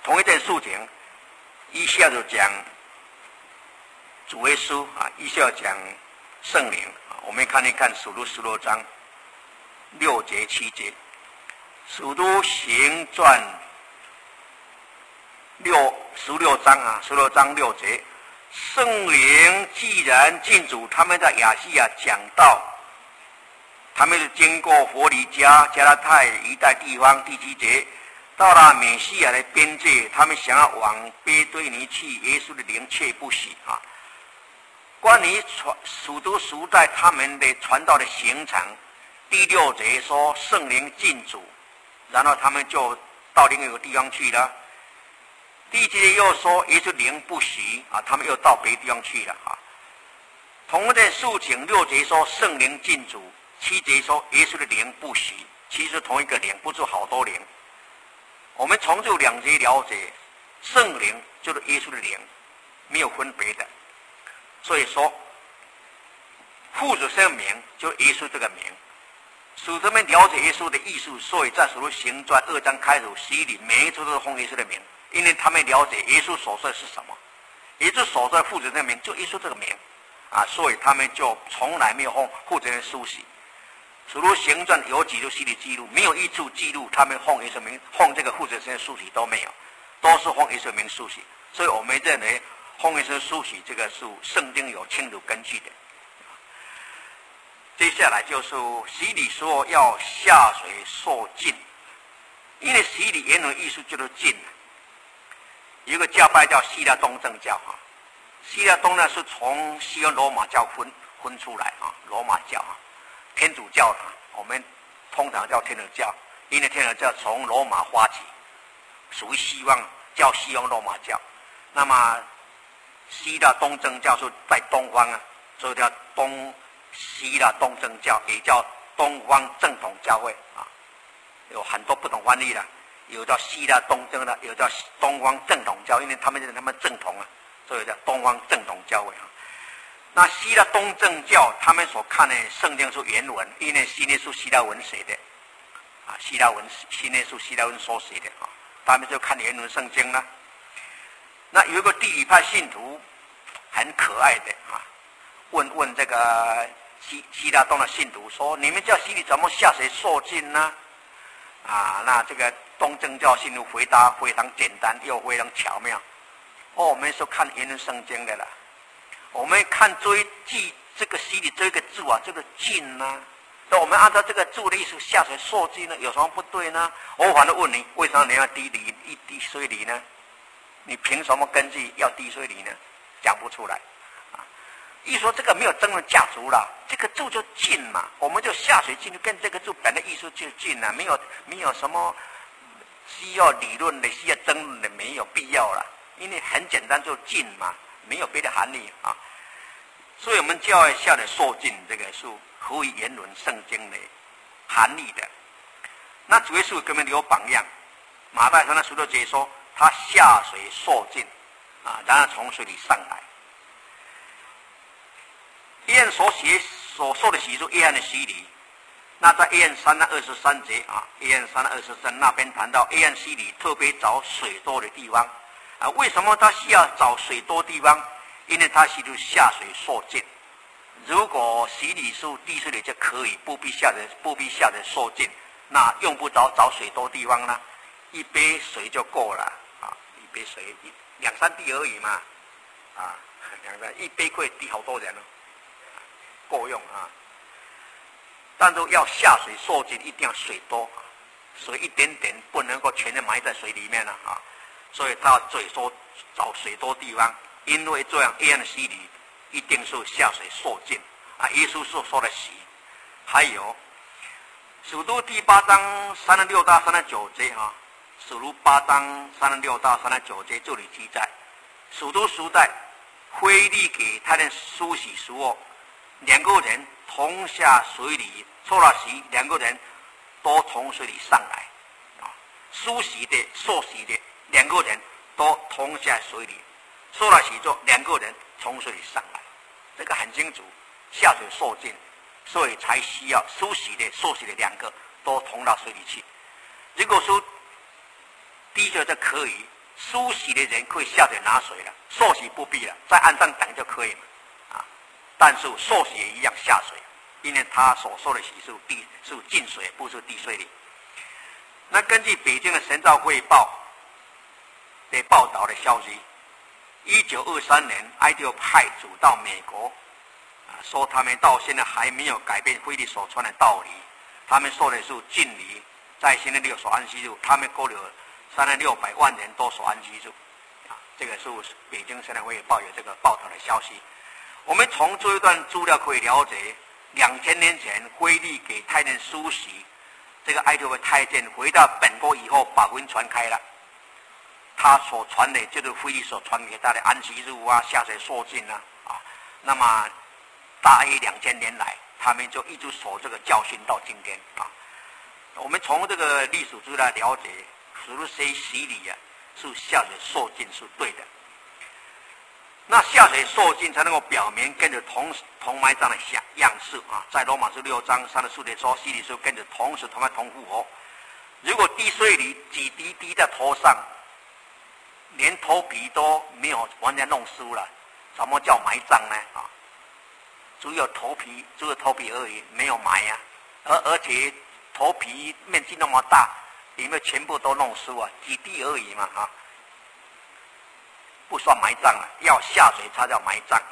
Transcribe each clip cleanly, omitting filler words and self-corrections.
同一件事情，一下就讲主耶稣啊，一下讲圣灵啊。我们看一看使徒16章6节7节，使徒行传16章16章6节，圣灵既然进主，他们在亚细亚讲道，他们是经过弗尼加、加拉太一带地方。第7节，到了美西亚的边界，他们想要往贝堆尼去，耶稣的灵却不许啊。关于使徒时代他们的传道的行程，第6节说圣灵进主，然后他们就到另一个地方去了。第7节又说耶稣灵不许啊，他们又到别的地方去了啊。同一件事情，6节说圣灵进主，7节说耶稣的灵不许，其实同一个灵，不是好多灵。我们从这2节了解，圣灵就是耶稣的灵，没有分别的。所以说父子圣名就是耶稣这个名。使徒们了解耶稣的意思，所以在使徒行传2章开始洗礼，每一次都是奉耶稣的名，因为他们了解耶稣所说的是什么，耶稣所说的父子的名就耶稣这个名啊，所以他们就从来没有奉父子的书洗。使徒行传有几处洗礼记录，没有一处记录他们奉耶稣名、奉这个父子的书洗都没有，都是奉耶稣名书洗。所以我们认为奉耶稣书洗这个是圣经有清楚根据的。接下来就是洗礼说要下水受浸，因为洗礼原文意思就是浸。有一个教派叫希腊东正教啊，希腊东呢是从西方罗马教分出来啊，罗马教啊，天主教我们通常叫天主教，因为天主教从罗马发起，属于西方，叫西方罗马教。那么希腊东正教是在东方啊，所以叫东希腊东正教，也叫东方正统教会啊，有很多不同翻译的，有叫希腊东正的，有叫东方正统教，因为他们正统啊，所以叫东方正统教会啊。那希腊东正教他们所看的圣经是原文，因为希腊是希腊文写的啊，希腊是希腊文所写的啊，他们就看原文圣经了。那有一个地理派信徒很可爱的啊，问这个希腊东的信徒说：“你们叫洗礼怎么下水受浸呢？”啊，那这个东正教信徒回答非常简单又非常巧妙。我们是看原文圣经的了，我们看这个洗礼这个字啊，这个浸呢，那我们按照这个字的意思下水受浸呢，有什么不对呢？我反而问你，为什么你要滴水礼呢？你凭什么根据要滴水礼呢？讲不出来啊！一说这个没有争论价值了，这个字就浸嘛，我们就下水浸，跟这个字本来意思就浸了，没有什么需要理论的、需要争论的，没有必要了，因为很简单就浸嘛，没有别的含义啊。所以我们教会下的受浸这个是合于原文圣经的含义的。那主耶稣给我们留榜样，马太传的16节说他下水受浸啊，然后从水里上来。约翰所受的洗是约翰的洗礼，那在约翰3章23节啊，约翰3章23那边谈到约翰洗礼特别找水多的地方啊，为什么他需要找水多地方？因为他洗礼下水受浸。如果洗礼是滴水礼就可以，不必下的受浸，那用不着找水多地方呢，一杯水就够了啊，一杯水2-3滴而已嘛啊，2-3一杯可以滴好多人哦，够用啊。但是要下水受浸一定要水多，水一点点不能够全都埋在水里面了啊，所以他要找水多地方，因为这样约翰的洗礼一定是下水受浸啊，耶稣所说的洗。还有使徒第8章36到39节啊，使徒8章36到39节这里记载，使徒时代腓力给他的施洗时候，2个人同下水里受了洗，2个人都从水里上来啊，受洗的2个人都同下水里，受了洗之后2个人从水里上来，这个很清楚，下水受浸，所以才需要受洗的2个都同到水里去。如果说滴水就可以， 梳洗的人可以下水拿水了，受洗不必了，在岸上等就可以了啊。但是受洗也一样下水，因为他所受的洗是浸水，不是滴水礼。那根据北京的神召会报的报道的消息，1923年埃及派主到美国，说他们到现在还没有改变非利所传的道理，他们说的是禁礼，在星期六所安息日，他们过了3600万人都所安息日，这个是北京神召会报有这个报道的消息。我们从这一段资料可以了解，2000年前菲利给太监梳洗，这个埃及的太监回到本国以后，把福音传开了。他所传的就是菲利所传给他的安息日啊、下水受浸啊，那么大约2000年来，他们就一直守这个教训到今天啊。我们从这个历史资料了解，是不是谁洗礼啊？是下水受浸是对的。那下水受浸才能够表明跟着同埋葬的样式啊，在罗马书6章34节说，洗礼是跟着同时同埋同复活。如果滴水里几滴滴在头上，连头皮都没有完全弄湿了，什么叫埋葬呢？只有头皮而已，没有埋啊。而且头皮面积那么大，里面全部都弄湿啊，几滴而已嘛不算埋葬了，要下水才叫埋葬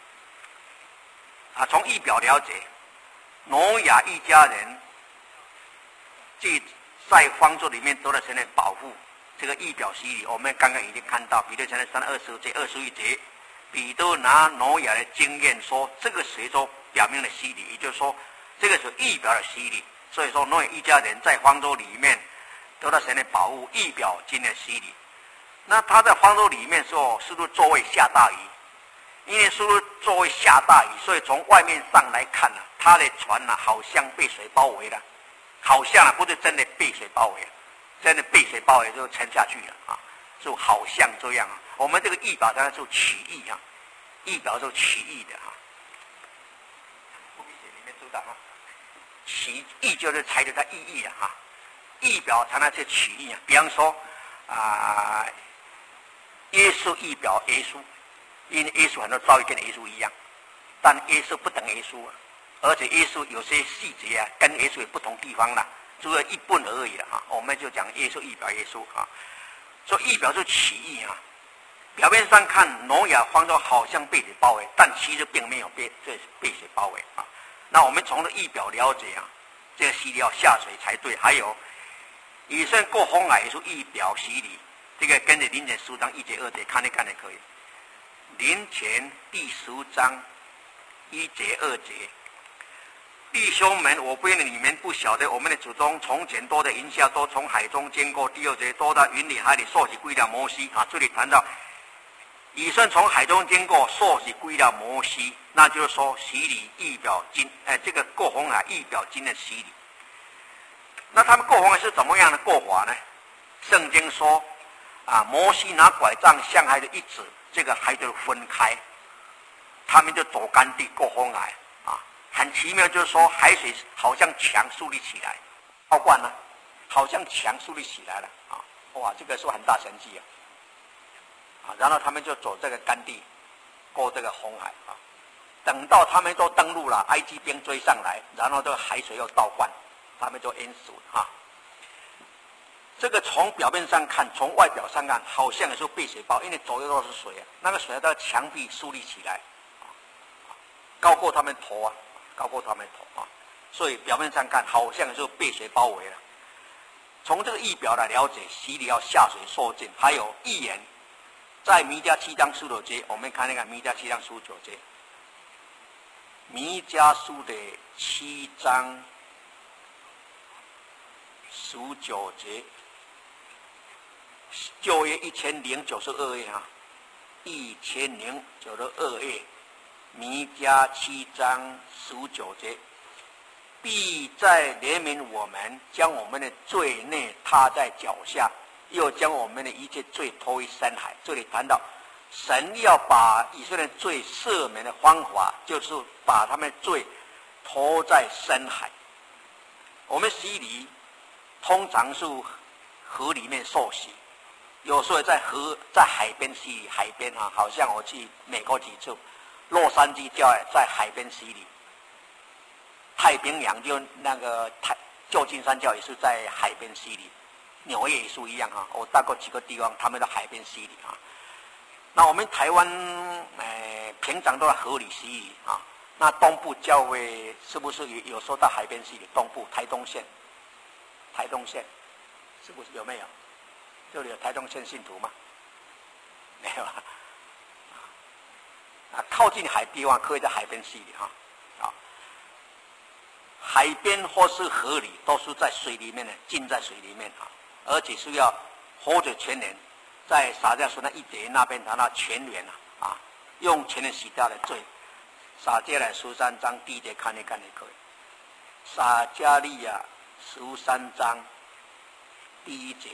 从仪表了解，挪亚一家人即在方舟里面得到神的保护，这个仪表洗礼我们刚刚已经看到，彼得前书3 20节21节，彼得拿挪亚的经验说，这个水所表明的洗礼，也就是说这个是仪表的洗礼。所以说挪亚一家人在方舟里面得到神的保护，仪表今的洗礼。那他在方舟里面的时候，是不是座位下大雨？因为是不是座位下大雨，所以从外面上来看他的船好像被水包围了，好像不是真的被水包围了，真的被水包围就沉下去了就好像这样我们这个仪表当然是取义仪表是取义的里面知道取义就是采取它意义的仪表常常是取义比方说耶稣仪表耶稣，因为耶稣很多遭遇跟耶稣一样，但耶稣不等耶稣而且耶稣有些细节跟耶稣有不同地方只有一半而已我们就讲耶稣仪表耶稣所以仪表是取义表面上看挪亚方舟好像被水包围，但其实并没有被水包围那我们从这仪表了解这个洗礼要下水才对。还有以色列过红海也是仪表洗礼，这个跟着林前10章1节2节看一看也可以。林前第10章1节2节，弟兄们，我不愿你们不晓得，我们的祖宗从前多的云下，都从海中经过。第2节，都在云里海里受洗归了摩西这里谈到以色列从海中经过，受洗归了摩西，那就是说洗礼仪表经这个过红海仪表经的洗礼。那他们过红海是怎么样的过法呢？圣经说摩西拿拐杖向海里一指，这个海就分开，他们就走干地过红海很奇妙，就是说海水好像墙树立起来，倒灌好像墙树立起来了哇，这个是很大神迹然后他们就走这个干地过这个红海等到他们都登陆了，埃及兵追上来，然后这个海水又倒灌，他们就淹死这个从表面上看，从外表上看，好像也是被水包，因为左右都是水那个水在墙壁竖立起来高过他们头所以表面上看好像是被水包围了。从这个仪表来了解洗礼要下水受浸。还有预言，在弥迦7章19节，我们看那个弥迦7章19节，弥迦书的7章19节，旧约1092页1092页，弥迦7章19节，必在怜悯我们，将我们的罪孽踏在脚下，又将我们的一切罪投于深海。这里谈到神要把以色列罪赦免的方法，就是把他们罪投在深海。我们洗礼通常是河里面受洗， 有时候在海边洗礼，海边啊，好像我去美国几次，洛杉矶教会在海边洗礼，太平洋就那个旧金山教也是在海边洗礼，纽约也是一样啊。我到过几个地方，他们在海边洗礼啊。那我们台湾平常都在河里洗礼啊。那东部教会是不是有时候到海边洗礼？东部台东县是不是有没有？这里有台东县信徒吗？没有啊。靠近海地方可以在海边洗礼哈。海边或是河里都是在水里面的，浸在水里面啊，而且是要活着全年，在撒迦书那一节那边谈到全年啊，用全年洗掉的罪。撒迦来13章第1节看一看也可以。撒迦利亚13章第1节，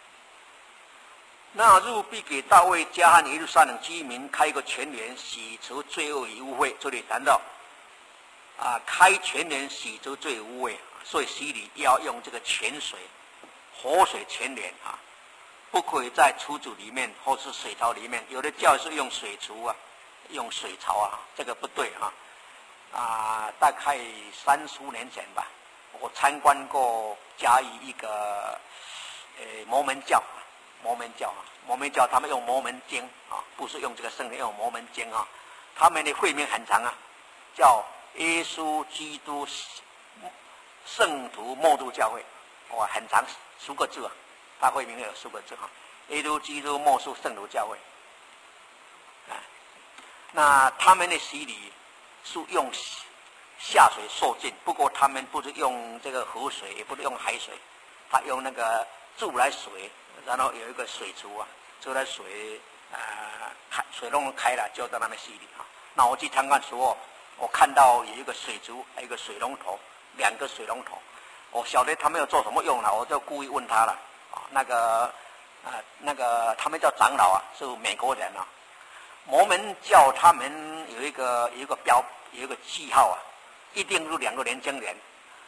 那日必给大卫家和耶路撒冷居民开个全年，洗除罪恶与污秽。这里谈到开全年洗除罪污秽，所以洗礼要用这个泉水、活水全年啊，不可以在储主里面或是水槽里面。有的教是用水槽啊，用水槽啊，这个不对啊。大概30年前吧，我参观过嘉义一个摩门教他们用摩门经啊，不是用这个圣经，用摩门经啊。他们的会名很长啊，叫耶稣基督圣徒默主教会，很长10个字啊，他会名有10个字啊，耶稣基督默主圣徒教会。那他们的洗礼是用下水受浸，不过他们不是用这个河水，也不是用海水，他用那个自来水，然后有一个水池啊，自来水水龙头开了就在那边洗礼啊。那我去参观的时候，我看到有一个水池，还有一个水龙头，2个水龙头，我晓得他们要做什么用了，我就故意问他了啊。那个他们叫长老啊，是美国人啊。摩门教他们有一个记号啊，一定是2个年轻人，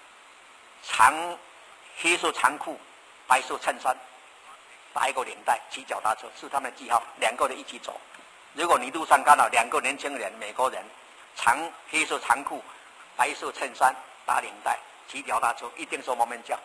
黑色长裤，白色衬衫，打一个领带，骑脚踏车，是他们的记号，2个人一起走。如果你路上看到2个年轻人，美国人，黑色长裤，白色衬衫，打领带，骑脚踏车，一定是摩门教。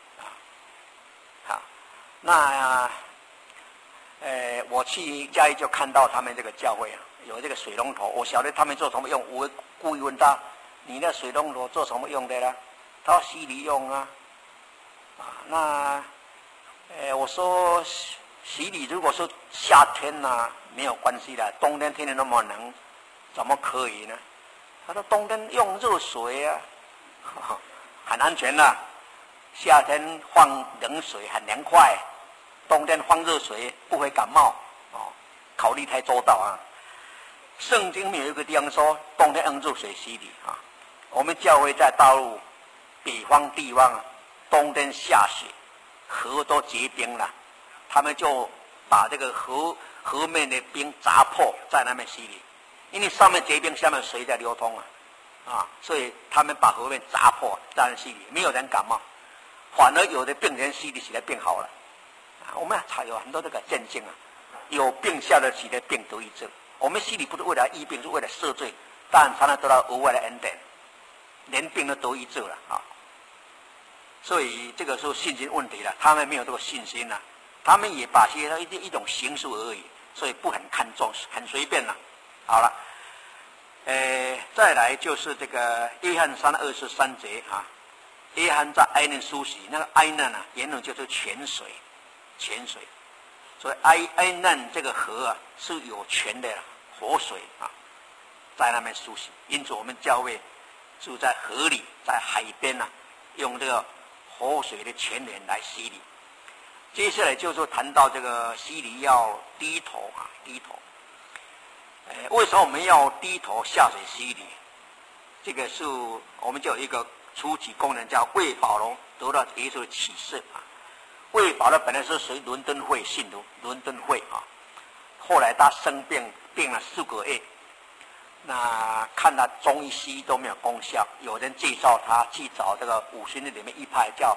那我去嘉义就看到他们这个教会啊，有这个水龙头，我晓得他们做什么用，我故意问他，你那水龙头做什么用的呢？他说洗礼用啊。那我说洗礼如果是夏天没有关系的，冬天天气那么冷，怎么可以呢？他说冬天用热水啊，很安全的，夏天放冷水很凉快，冬天放热水不会感冒考虑太周到啊。圣经有一个地方说冬天用热水洗礼啊。我们教会在大陆北方地方冬天下雪，河都结冰了，他们就把这个河面的冰砸破，在那边洗礼，因为上面结冰，下面水在流通所以他们把河面砸破，在那洗礼，没有人感冒，反而有的病人洗礼起来病好了。我们才有很多这个见证啊，有病下的洗的病得医治。我们洗礼不是为了医病，是为了赦罪，当然才能得到额外的恩典，连病都得医治了啊。所以这个是信心问题了，他们没有这个信心了，他们也把一种形式而已，所以不很看重，很随便了。好了，再来就是这个约翰3 23节啊，约翰在哀嫩梳洗，那个哀嫩原文就是泉水，所以哀嫩这个河是有泉的活水在那边梳洗，因此我们教会住在河里，在海边用这个活水的泉源来洗礼。接下来就是谈到这个洗礼要低头低头。为什么我们要低头下水洗礼？这个是我们就有一个初级功能叫为保罗得到耶稣的启示为保罗本来是属于伦敦会信徒，伦敦会后来他生病了4个月，那看他中医西医都没有功效，有人介绍他去找这个五旬日里面一派叫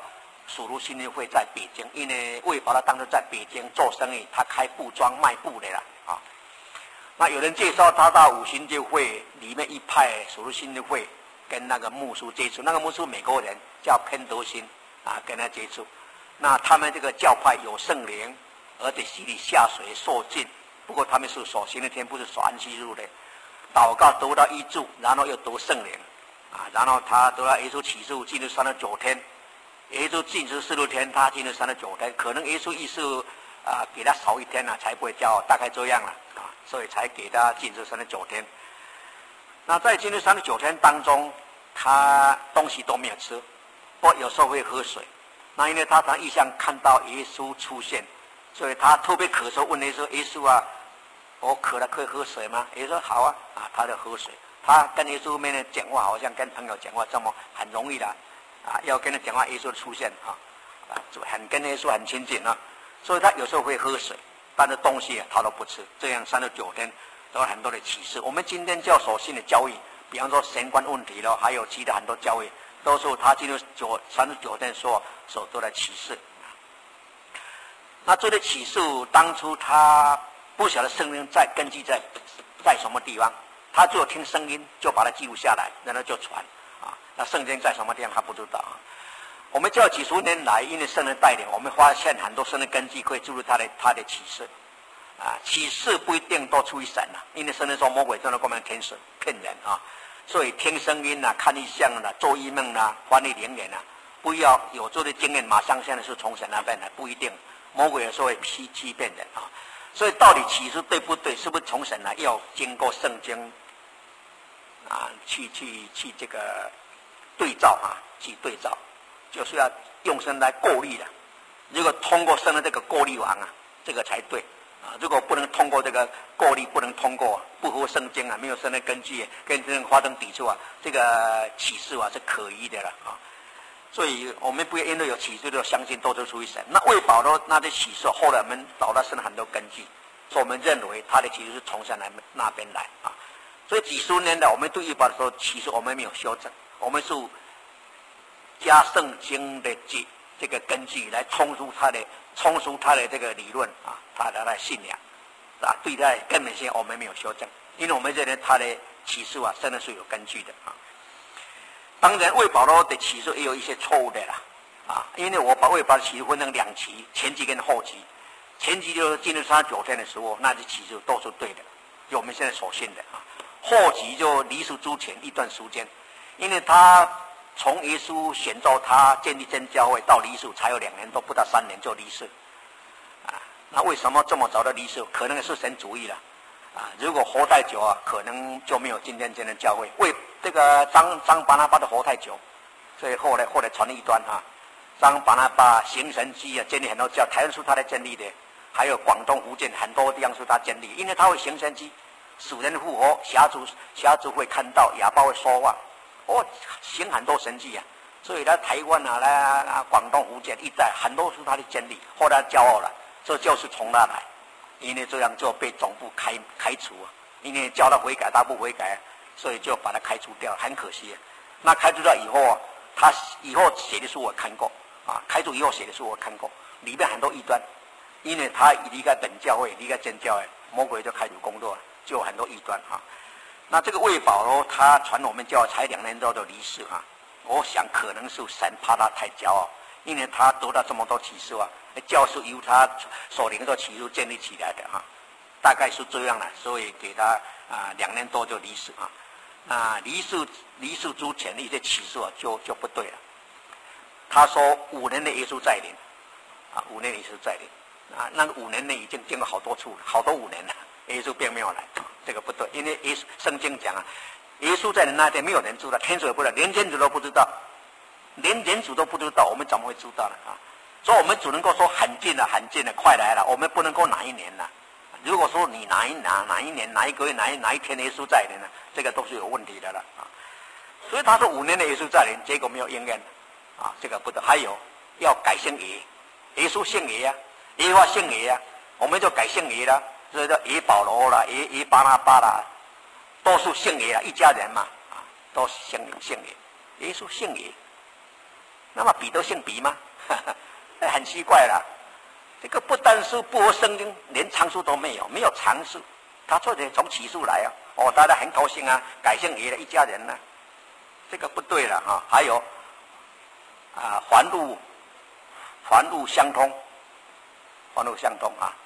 属卢信义会在北京，因为魏宝他当时在北京做生意，他开布庄卖布的啦啊。那有人介绍他到五信义会里面一派属卢信义会跟那个牧师接触，那个牧师美国人叫潘德兴啊，跟他接触。那他们这个教派有圣灵，而且洗礼下水受浸，不过他们是守星期天，不是守安息日的。祷告得到医治，然后又得圣灵啊，然后他得到耶稣启示进入39天，耶稣进入46天，他进入39天，可能耶稣意思啊给他少一天了，才不会骄傲，大概这样了啊，所以才给他进入39天。那在进入39天当中，他东西都没有吃，不过有时候会喝水。那因为他常异象看到耶稣出现，所以他特别渴求问耶稣：“耶稣啊，我渴了，可以喝水吗？”耶稣说：“好啊。”啊，他就喝水。他跟耶稣面讲话，好像跟朋友讲话这么很容易的啊，要跟他讲话，耶稣出现啊，就很跟耶稣很亲近啊。所以他有时候会喝水，但是东西他都不吃。这样39天都有很多的启示。我们今天教所信的教义，比方说神观问题了，还有其他很多教义。都是他进入39天所做的启示。那这个启示当初他不晓得圣灵在根基在什么地方，他只有听声音就把它记录下来，然后就传啊。那圣经在什么地方他不知道啊。我们教几十年来，因为圣灵带领，我们发现很多圣灵根基可以注入他的启示啊。启示不一定都出于神啊，因为圣灵说魔鬼真的过来天使骗人啊。所以听声音啊，看异象啊，做异梦啊，翻译灵言啊，不要有这个经验马上现在是从神那边来，不一定。魔鬼有时候会欺骗人啊。所以到底启示对不对，是不是从神来，要经过圣经啊，去这个对照啊，去对照，就是要用神来过滤的。如果通过神的这个过滤网啊，这个才对。啊，如果不能通过这个过滤，不能通过不合圣经啊，没有圣的根据，跟这个发生抵触啊，这个启示啊是可疑的了啊。所以我们不要因为有启示就相信都是出于神。那为保罗那些启示，后来我们找到神很多根据，所以我们认为他的启示是从神那边来啊。所以几十年来，我们对预保的时候，其实我们没有修正，我们是加圣经的这个根据来充实他的这个理论啊，他的信仰啊，对他的根本性我们没有修正，因为我们认为他的启示啊，真的是有根据的啊。当然，为保罗的启示也有一些错误的啦啊，因为我为保罗启示分成2期，前期跟后期。前期就是进入39天的时候，那些启示都是对的，就我们现在所信的啊。后期就离世之前一段时间，因为他从耶稣选召他建立真教会到离世才有2年多，不到3年就离世啊。那为什么这么早的离世？可能是神主意了啊。如果活太久啊，可能就没有今天的教会。为这个张巴拿巴的活太久，所以后来传了一段啊。张巴拿巴行神迹啊，建立很多教，台湾是他来建立的，还有广东、福建很多地方是他建立，因为他会行神迹，死人复活，瞎子会看到，哑巴会说话。行很多神迹啊，所以在台湾啊、来广东、福建一带，很多是他的建立。后来骄傲了，这就是从他来，因为这样就被总部开除啊，因为叫他悔改，他不悔改，所以就把他开除掉，很可惜。那开除掉以后啊，他以后写的书我看过啊，开除以后写的书我看过，里面很多异端，因为他离开本教会，离开真教会，魔鬼就开始工作了，就有很多异端啊。那这个魏保罗他传我们教才2年多就离世啊，我想可能是神怕他太骄傲，因为他得到这么多启示啊，教是由他所领的启示建立起来的啊，大概是这样了，所以给他2年多就离世啊。离世之前的一些启示啊就不对了。他说5年的耶稣再临啊，5年的耶稣再临啊，那个5年内已经经过好多次了，好多5年了。耶稣并没有来，这个不对，因为圣经讲啊，耶稣在的那天没有人知道，天主也不知道，连天主都不知道，连人主都不知道，我们怎么会知道呢啊？所以我们只能够说很近了，很近了，快来了，我们不能够哪一年呢？如果说你哪一年、哪一个月、哪一天耶稣再临呢？这个都是有问题的了啊。所以他说5年的耶稣再临，结果没有应验啊，这个不对。还有要改姓爷，耶稣姓爷啊，耶和华姓爷啊，我们就改姓爷了。所以叫耶保罗啦，耶巴拿巴啦，都是姓爷啊，一家人嘛，啊，都姓爷。耶稣姓爷，那么彼得姓彼吗？ 很奇怪啦。这个不单是不合圣经，连常数都没有，没有常数，他错的从起数来啊。哦，大家很高兴啊，改姓爷的一家人呢、这个不对了哈。还有环路相通，环路相通啊，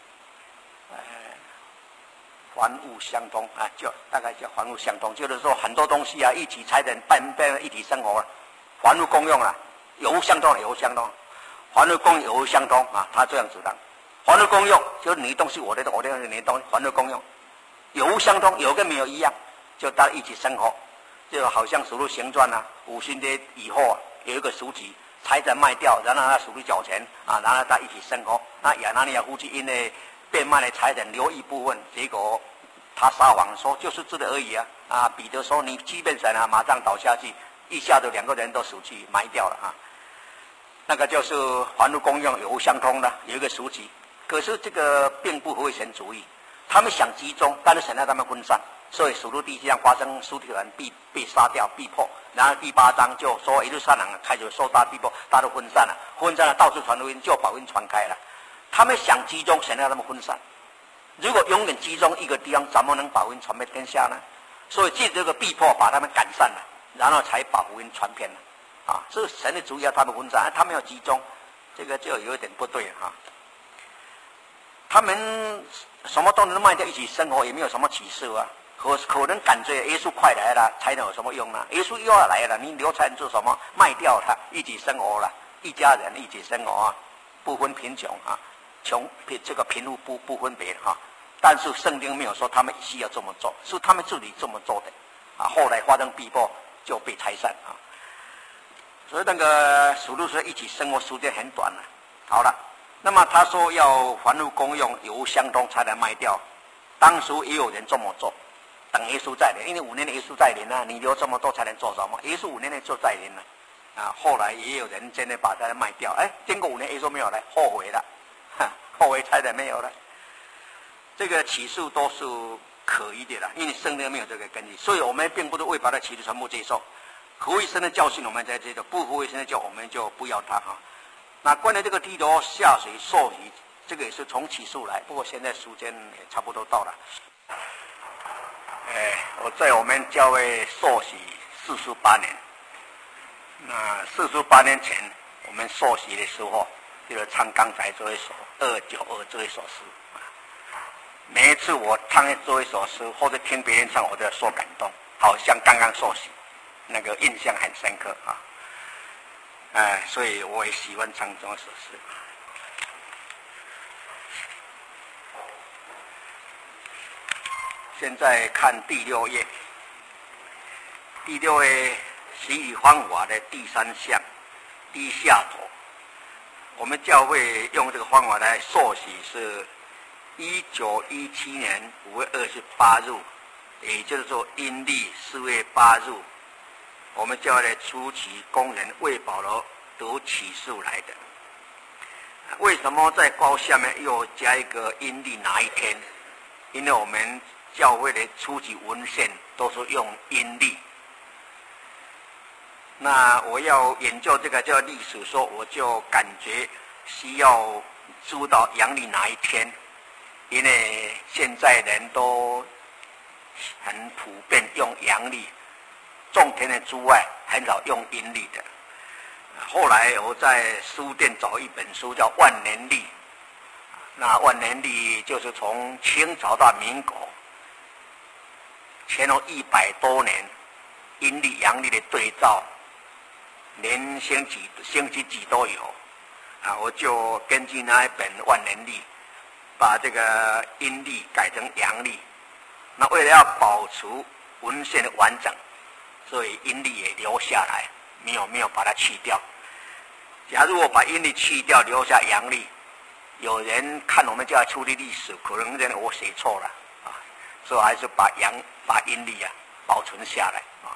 环路相通啊，就大概叫环路相通，就是说很多东西啊一起才能办一体生活了，环路共用啊，有无相通，有无相通。环路共用有无相通啊？他这样子的，环路共用就是你的东西我的东西，我的东西你的东西，环路共用，有无相通，有跟没有一样，就大家一起生活，就好像属鹿行传啊，五旬节以后啊，有一个赎籍，财产卖掉，然后他赎去缴钱啊，然后他一起生活。那亚拿尼亚夫妻因为变卖了财产留一部分，结果他撒谎说就是这个而已啊。彼得说你欺骗神啊，马上倒下去，一下子两个人都赎去埋掉了啊。那个就是环路共用有无相通的，有一个赎籍。可是这个并不合神主义，他们想集中，但是神让他们分散，所以属路第7章发生书提人被杀掉逼迫，然后第8章就说耶路撒冷开始受大逼迫，大家都分散了，到处传福音，就把福音传开了。他们想集中，神让他们分散。如果永远集中一个地方，怎么能把福音传遍天下呢？所以借这个逼迫把他们赶散了，然后才把福音传遍了。是神的主意要他们分散，他们要集中，这个就有一点不对哈。他们什么都能卖掉，一起生活也没有什么启示啊。可能感觉耶稣快来了，才能有什么用呢？耶稣又要来了，你留财做什么？卖掉它，一起生活了，一家人一起生活啊，不分贫穷啊，这个贫富不分别哈。但是圣经没有说他们需要这么做，是他们自己这么做的啊。后来发生逼迫就被拆散啊。所以那个属路是一起生活时间很短了。好了，那么他说要环路共用，有无相通才能卖掉。当时也有人这么做，等耶稣再临，因为5年的耶稣再临啊，你留这么多才能做什么？耶稣5年内就再临了啊。后来也有人真的把它卖掉，经过5年耶稣没有来，后悔了，后悔才能没有了。这个起诉都是可疑的了，因为圣经没有这个根据，所以我们并不是为把它起诉全部接受。合乎神的教训我们在接受，不合乎神的教我们就不要它哈。那关于这个剃头下水受洗，这个也是从起诉来，不过现在时间也差不多到了。我在我们教会受洗48年，那48年前我们受洗的时候，就是唱刚才这一首292这一首诗。每一次我唱这一首诗，或者听别人唱，我都要受感动，好像刚刚受洗。那个印象很深刻啊，所以我也喜欢唱这首诗。现在看第6页，第6页洗礼方法的第3项，第一下头。我们教会用这个方法来受洗是1917年5月28日，也就是说阴历4月8日。我们教会的初期工人为保罗得启示来的。为什么在告下面又加一个阴历哪一天？因为我们教会的初期文献都是用阴历。那我要研究这个叫历史说，我就感觉需要知道阳历哪一天，因为现在人都很普遍用阳历。种田的诸外很少用阴历的。后来我在书店找一本书叫《万年历》，那万年历就是从清朝到民国前后100多年阴历阳历的对照，连星期几都有啊。我就根据那一本《万年历》，把这个阴历改成阳历。那为了要保持文献的完整，所以阴历也留下来，没有把它去掉。假如我把阴历去掉，留下阳历，有人看我们教会处理历史，可能认为我写错了啊，所以还是把阴历保存下来啊。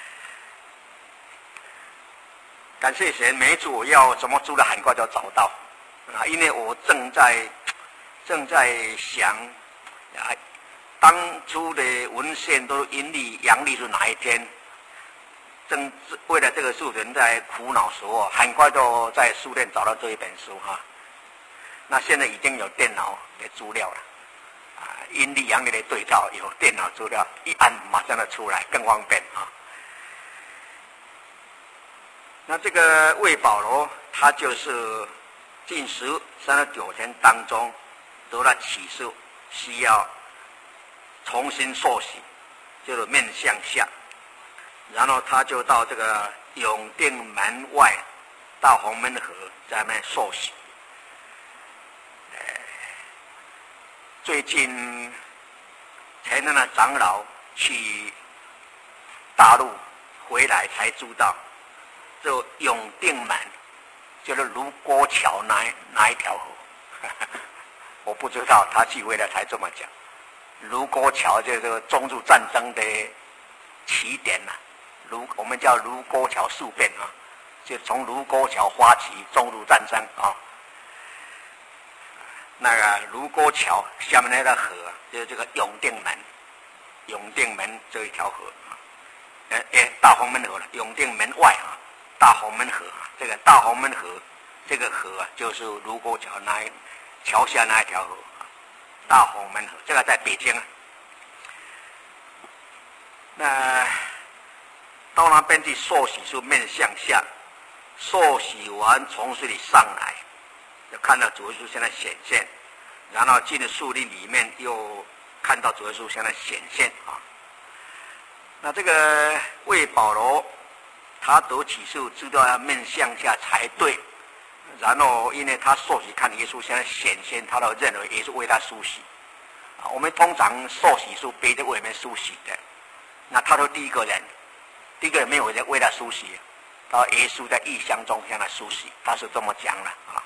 感谢神，每一次我要怎么租的很快就找到啊，因为我正在想啊，当初的文献都是阴历阳历是哪一天？ 为了这个事人在苦恼时候，很快就在书店找到这一本书哈。那现在已经有电脑的资料了，阴历阳历的对照有电脑资料，一按马上就出来，更方便啊。那这个魏保罗他就是进食39天当中得了启示，需要重新受洗，就是面向下，然后他就到这个永定门外到红门河在那边受洗。最近前任的长老去大陆回来才知道，就永定门就是卢沟桥哪一条河我不知道，他去回来才这么讲。卢沟桥就是中日战争的起点啊，我们叫卢沟桥事变啊，就从卢沟桥发起中日战争啊。那个卢沟桥下面那条河就是这个永定门这一条河大红门河了，永定门外啊，大红门河这个大红门河这个河就是卢沟桥桥下那一条河大红门河，这个在北京啊。那到那边去受洗是面向下，受洗完从水里上来，就看到主耶稣现在显现，然后进了树林里面又看到主耶稣现在显现啊。那这个魏保罗他得启示知道要面向下才对，然后因为他受洗看耶稣现在显现，他都认为耶稣为他梳洗啊。我们通常受洗是背着为我们梳洗的，那他说第一个人没有人为他梳洗，到耶稣在异象中向他梳洗，他是这么讲了啊。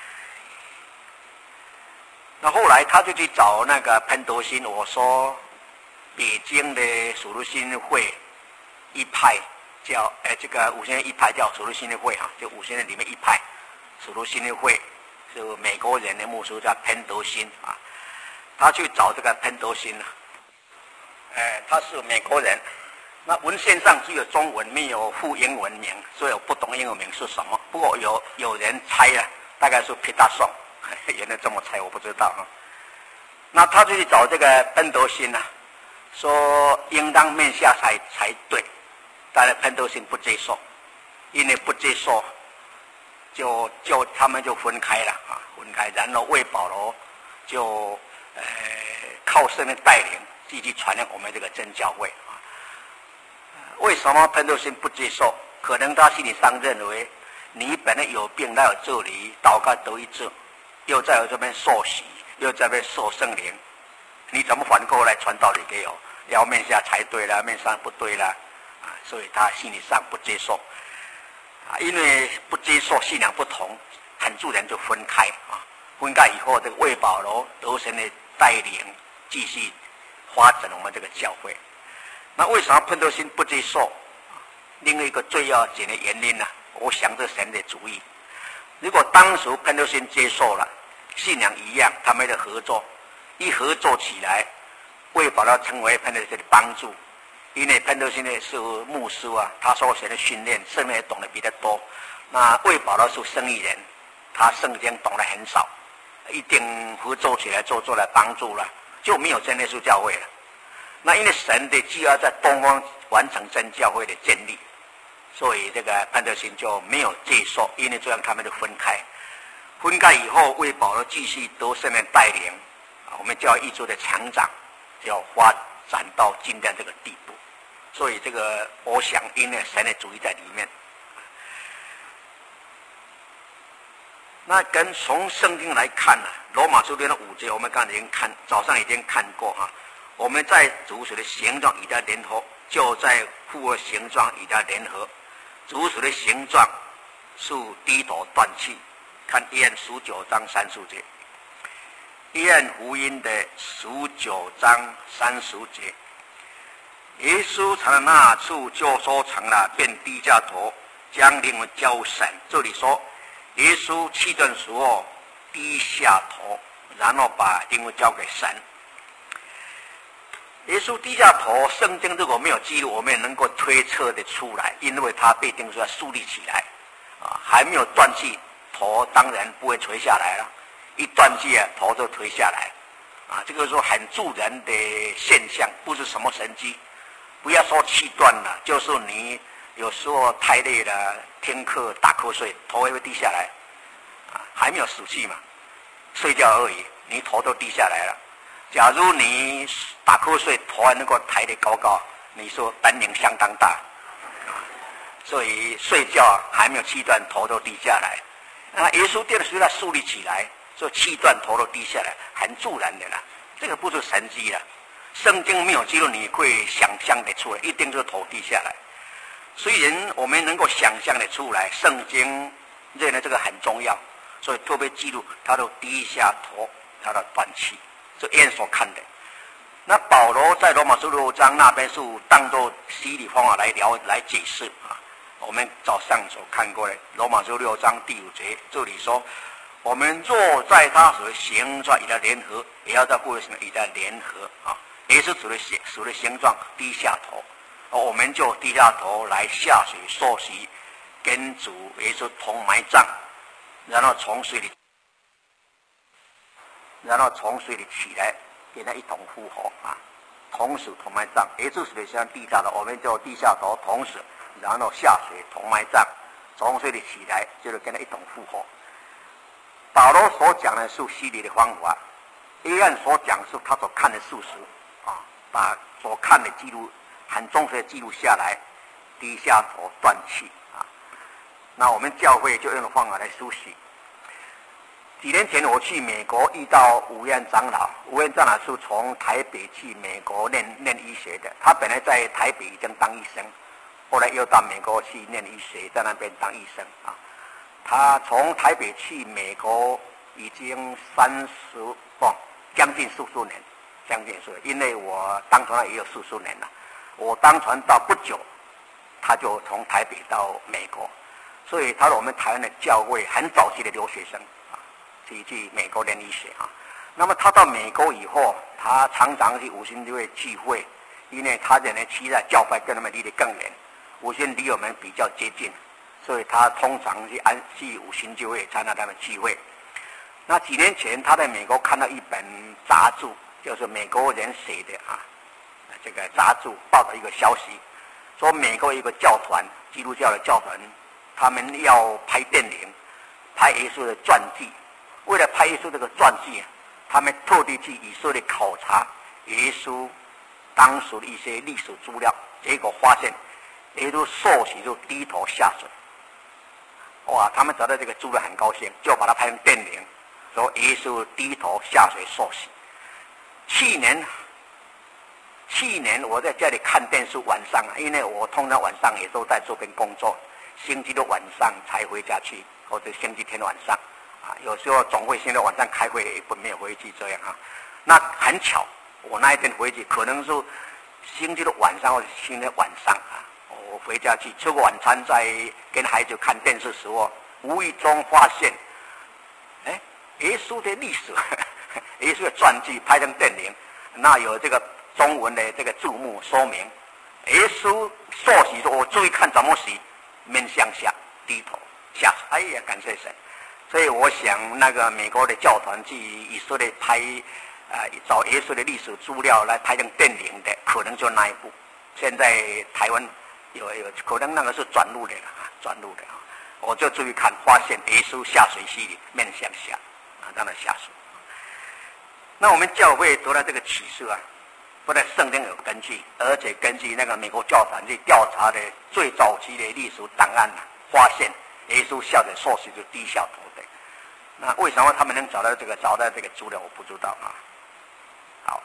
那后来他就去找那个彭德兴，我说北京的属灵新会一派叫这个五仙一派叫属灵新会啊，就五仙里面一派属灵新会是美国人的牧师叫彭德兴啊，他去找这个彭德兴啊，他是美国人，那文献上只有中文没有附英文名，所以我不懂英文名是什么，不过有人猜啊，大概是皮达颂，有人这么猜我不知道啊。那他就去找这个彭德兴啊，说应当面下才对，但是彭德兴不接受，因为不接受就他们就分开了啊，分开，然后魏保罗就靠圣灵带领继续传扬我们这个真教会啊。为什么彭德兴不接受？可能他心理上认为你本来有病来到这里祷告得医治，又在我这边受洗，又在这边受圣灵，你怎么反过来传道理给我？要面下才对了，面上不对了啊，所以他心理上不接受啊，因为不接受信仰不同，很自然就分开啊。分开以后，这个魏保罗得神的带领，继续发展我们这个教会。那为什么彭德兴不接受？另一个最要紧的原因呢，我想这神的主意。如果当时彭德兴接受了，信仰一样，他们的合作，一合作起来，魏保罗成为彭德兴的帮助。因为彭德兴是牧师啊，他受神的训练，圣经也懂得比较多。那魏保罗是生意人，他圣经懂得很少，一定合作起来做来帮助了，就没有真耶稣教会了。那因为神的计划在东方完成真教会的建立，所以这个彭德兴就没有接受，因为这样他们就分开。分开以后，魏保罗继续得圣灵带领，我们教会一直的成长，要发展到今天这个地步。所以这个我想，因为神的主意在里面。那跟从圣经来看呢，罗马书的5节，我们刚才已经早上已经看过哈。我们在主水的形状与它联合，就在复活形状与它联合。主水的形状是低头断气，看约翰19章30节，约翰福音的19章30节，耶稣成了那处就说成了，便低下头将灵魂交神。这里说耶稣气顿时候低下头，然后把灵魂交给神。 耶稣低下头，圣经如果没有记录，我们也能够推测的出来，因为他被钉说竖立起来，还没有断气，头当然不会垂下来了，一断气啊，头就垂下来，这个说很自然的现象，不是什么神迹。不要说气断了，就是你有时候太累了，听课打瞌睡，头也会低下来，还没有死气嘛，睡觉而已，你头都低下来了。假如你打瞌睡，头还能够抬得高高，你说本领相当大。所以睡觉还没有气断，头都低下来。耶稣钉的时候他竖立起来，所以气断头都低下来，很自然的啦。这个不是神迹了，圣经没有记录，你会想象得出来，一定就是头低下来。虽然我们能够想象得出来，圣经认为这个很重要，所以特别记录他都低下头，他的断气。是眼所看的。那保罗在罗马书6章那边是当作洗礼方法来解释我们早上所看过的罗马书6章第5节，这里说：我们若在他所形状与他联合，也要在过程与他联合也是主的形状低下头，我们就低下头来下水受洗，跟主耶稣同埋葬，然后从水里起来，跟他一同复活同死同埋葬。耶稣死的像地上的，我们就低下头同死，然后下水同埋葬，从水里起来，就是跟他一同复活。保罗所讲的是洗礼的方法，约翰所讲是他所看的事实把所看的记录很忠实的记录下来，低下头断气那我们教会就用方法来梳洗。几年前我去美国遇到吴彦长老，吴彦长老是从台北去美国念医学的，他本来在台北已经当医生，后来又到美国去念医学，在那边当医生他从台北去美国已经将近40年，因为我当船也有40年了，我当船到不久，他就从台北到美国，所以他是我们台湾的教会很早期的留学生去美国念医学那么他到美国以后，他常常去五旬节会聚会，因为他认为期待教会跟他们离得更远，五旬离我们比较接近，所以他通常去五旬节会参加他们聚会。那几年前他在美国看到一本杂志，就是美国人写的这个杂志报道一个消息，说美国有一个教团，基督教的教团，他们要拍电影，拍耶稣的传记。为了拍耶稣这个传记，他们特地去以色列考察耶稣当时的一些历史资料，结果发现耶稣受洗就低头下水。他们找到这个资料很高兴，就把它拍成电影，说耶稣低头下水受洗。去年我在家里看电视晚上因为我通常晚上也都在这边工作，星期六晚上才回家去，或者星期天晚上有时候总会星期六晚上开会没有回去这样那很巧，我那一天回去可能是星期六晚上或者星期天晚上我回家去吃过晚餐，在跟孩子看电视的时候，无意中发现耶稣的历史耶稣的传记拍成电影，那有这个中文的这个注目说明耶稣受洗说，我注意看怎么洗，面向下低头下水，感谢神。所以我想那个美国的教团去以色列拍找耶稣的历史资料来拍成电影的，可能就那一部。现在台湾有可能那个是转录的我就注意看，发现耶稣下水洗礼，面向下让他下水。那我们教会得到这个启示不但圣经有根据，而且根据那个美国教团去调查的最早期的历史档案发现耶稣下水受洗就低下头的。那为什么他们能找到这个资料，我不知道好，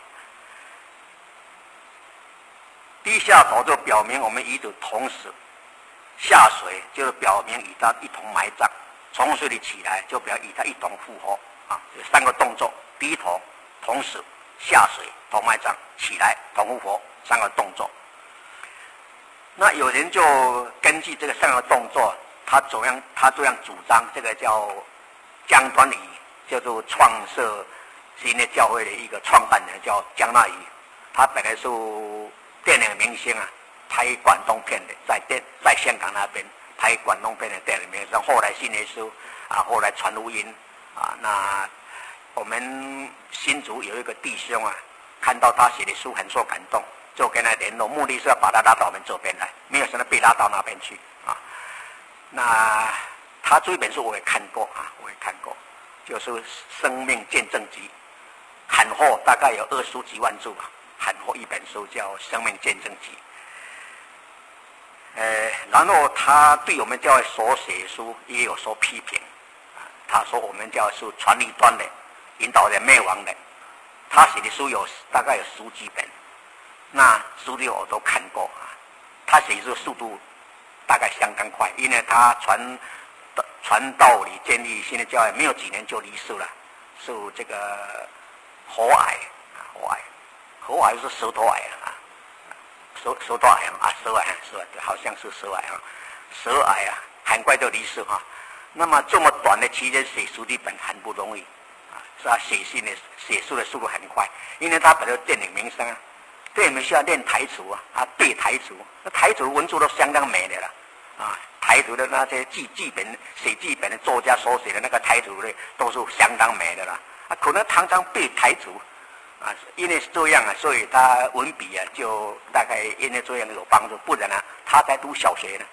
低下头就表明我们与主同死，下水就是表明与他一同埋葬，从水里起来就表示与他一同复活有3个动作：低头同死，下水同埋葬，起来同复活，3个动作。那有人就根据这个3个动作，他这样主张，这个叫江端仪，叫做创设新的教会的一个创办人，叫江那仪。 他本来是电影明星啊，拍广东片的，在香港那边拍广东片的电影明星，后来信耶稣啊，后来传福音啊。那我们新竹有一个弟兄啊，看到他写的书很受感动，就跟他联络，目的是要把他拉到我们这边来，没有什么被拉到那边去啊。那他这一本书我也看过啊，就是《生命见证集》，很厚，大概有20几万字吧，很厚一本书叫《生命见证集》。然后他对我们教会所写书也有所批评啊，他说我们教会是传异端的，引导人灭亡的。他写的书大概有10几本，那书里我都看过啊。他写书速度大概相当快，因为他传道理建立新的教会没有几年就离世了，是这个喉癌是舌头癌啊，舌头癌啊，舌癌，好像是舌癌啊，舌癌啊，很快就离世哈。那么这么短的期间写书的本很不容易啊，是他写书的速度很快，因为他本来电影明星啊，电影明星要练台词啊，背台词，那台词文字都相当美的了啊。台词的那些写剧本的作家所写的那个台词呢，都是相当美的啦。啊，可能常常背台词啊，因为是这样啊，所以他文笔啊，就大概因为这样有帮助。不然啊，他在读小学呢，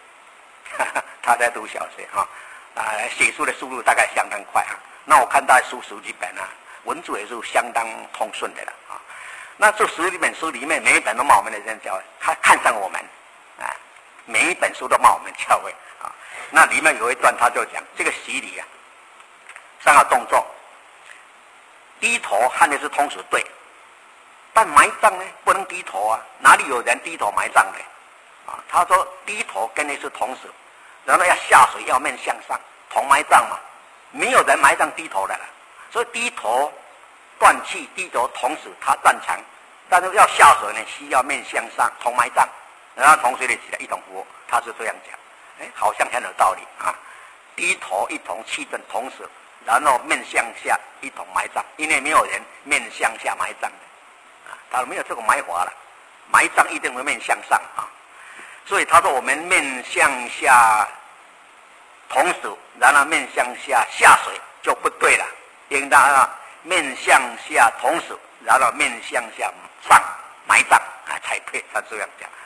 写书的速度大概相当快啊。那我看他书10几本啊，文字也是相当通顺的了啊。那这10几本书里面，每一本都骂我们的人教会，他看上我们啊。每一本书都骂我们教会啊，那里面有一段他就讲这个洗礼啊，3个动作，低头看的是同时对，但埋葬呢不能低头啊，哪里有人低头埋葬的啊？他说低头跟的是同时，然后要下水要面向上，同埋葬嘛，没有人埋葬低头的了，所以低头断气，低头同时他断肠，但是要下水呢需要面向上，同埋葬。然后同水里起来一同活，他是这样讲，好像很有道理啊。低头一同气震同时，然后面向下一同埋葬，因为没有人面向下埋葬的啊，他没有这个埋法了，埋葬一定会面向上啊。所以他说我们面向下同时，然后面向下下水就不对了，应当面向下同时，然后面向下上埋葬啊才配，他这样讲。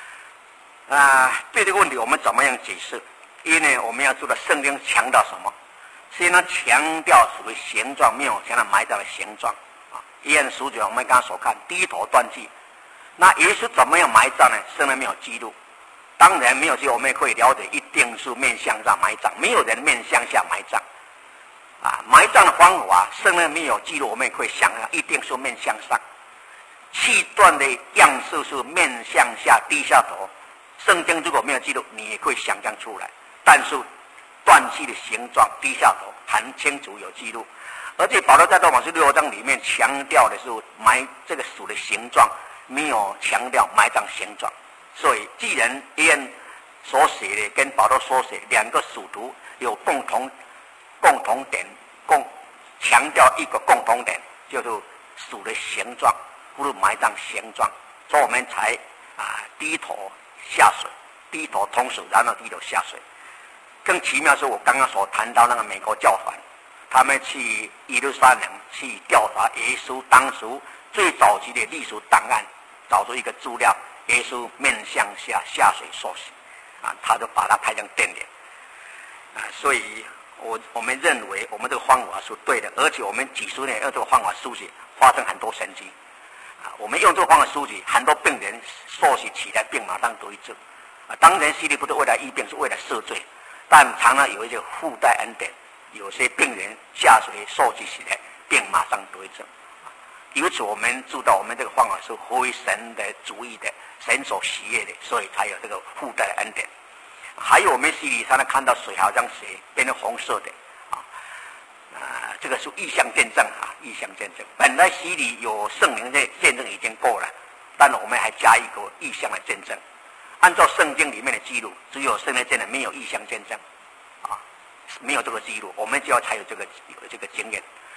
对这个问题我们怎么样解释？因为我们要知道圣经强调什么？虽然强调属于形状，没有强调埋葬的形状啊。约翰书卷我们刚刚所看，低头断气。那耶稣怎么样埋葬呢？圣经没有记录，当然没有记录，我们也可以了解，一定是面向上埋葬，没有人面向下埋葬啊。埋葬的方法，圣经没有记录，我们也可以想象，一定是面向上。气断的样式是面向下低下头。圣经如果没有记录，你也可以想象出来。但是断气的形状低下头很清楚有记录，而且保罗在罗马书6章里面强调的是埋这个属的形状，没有强调埋葬形状。所以既然约翰所写的跟保罗所写2个属徒有共同点，强调一个共同点，就是属的形状，不是埋葬形状，所以我们才低头下水，低头同时，然后低头下水。更奇妙是我刚刚所谈到那个美国教团，他们去耶路撒冷去调查耶稣当时最早期的历史档案，找出一个资料，耶稣面向下下水受洗啊，他就把它拍成电影啊。所以我们认为我们这个方法是对的，而且我们几十年用这个方法书写，发生很多神迹。我们用这个方法书写，很多病人受洗起来病马上得医治啊。当然洗礼不是为了医病，是为了赦罪，但常常有一些附带恩典，有些病人下水受洗起来病马上得医治。由此我们知道我们这个方法是合于神的主意的，神所喜悦的，所以才有这个附带的恩典。还有我们洗礼常常看到水好像水变成红色的这个是意象见证意象见证。本来洗礼有圣灵的见证已经够了，但我们还加一个意象的见证。按照圣经里面的记录，只有圣灵见证，没有意象见证没有这个记录，我们就要才有这个经验。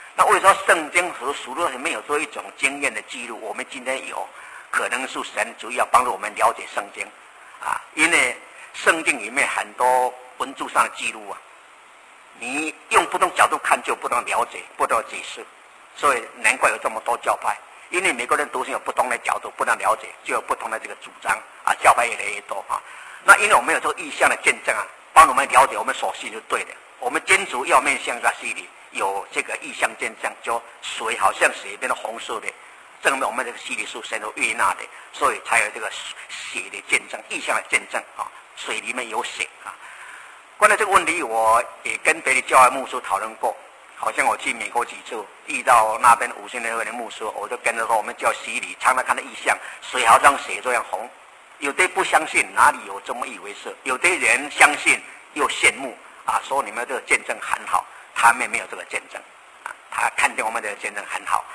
那为什么圣经和属灵没有做一种经验的记录？我们今天有，可能是神主要帮助我们了解圣经啊，因为圣经里面很多文字上的记录啊，你用不同角度看就不同了解、不同解释，所以难怪有这么多教派。因为每个人都是有不同的角度、不同了解，就有不同的这个主张啊，教派越来越多啊。那因为我们有这个意象的见证啊，帮我们了解我们所信是对的。我们天主要面向在心里有这个意象见证，就水好像水变成红色的，证明我们这个心里是神所悦纳的，所以才有这个血的见证、意象的见证啊。水里面有血啊。关于这个问题，我也跟别的教会牧师讨论过。好像我去美国几次，遇到那边5星联会的牧师，我就跟着说，我们叫洗礼，常常看到异象，水好像血这样红。有的不相信，哪里有这么一回事？有的人相信又羡慕啊，说你们这个见证很好，他们没有这个见证啊，他看见我们的见证很好。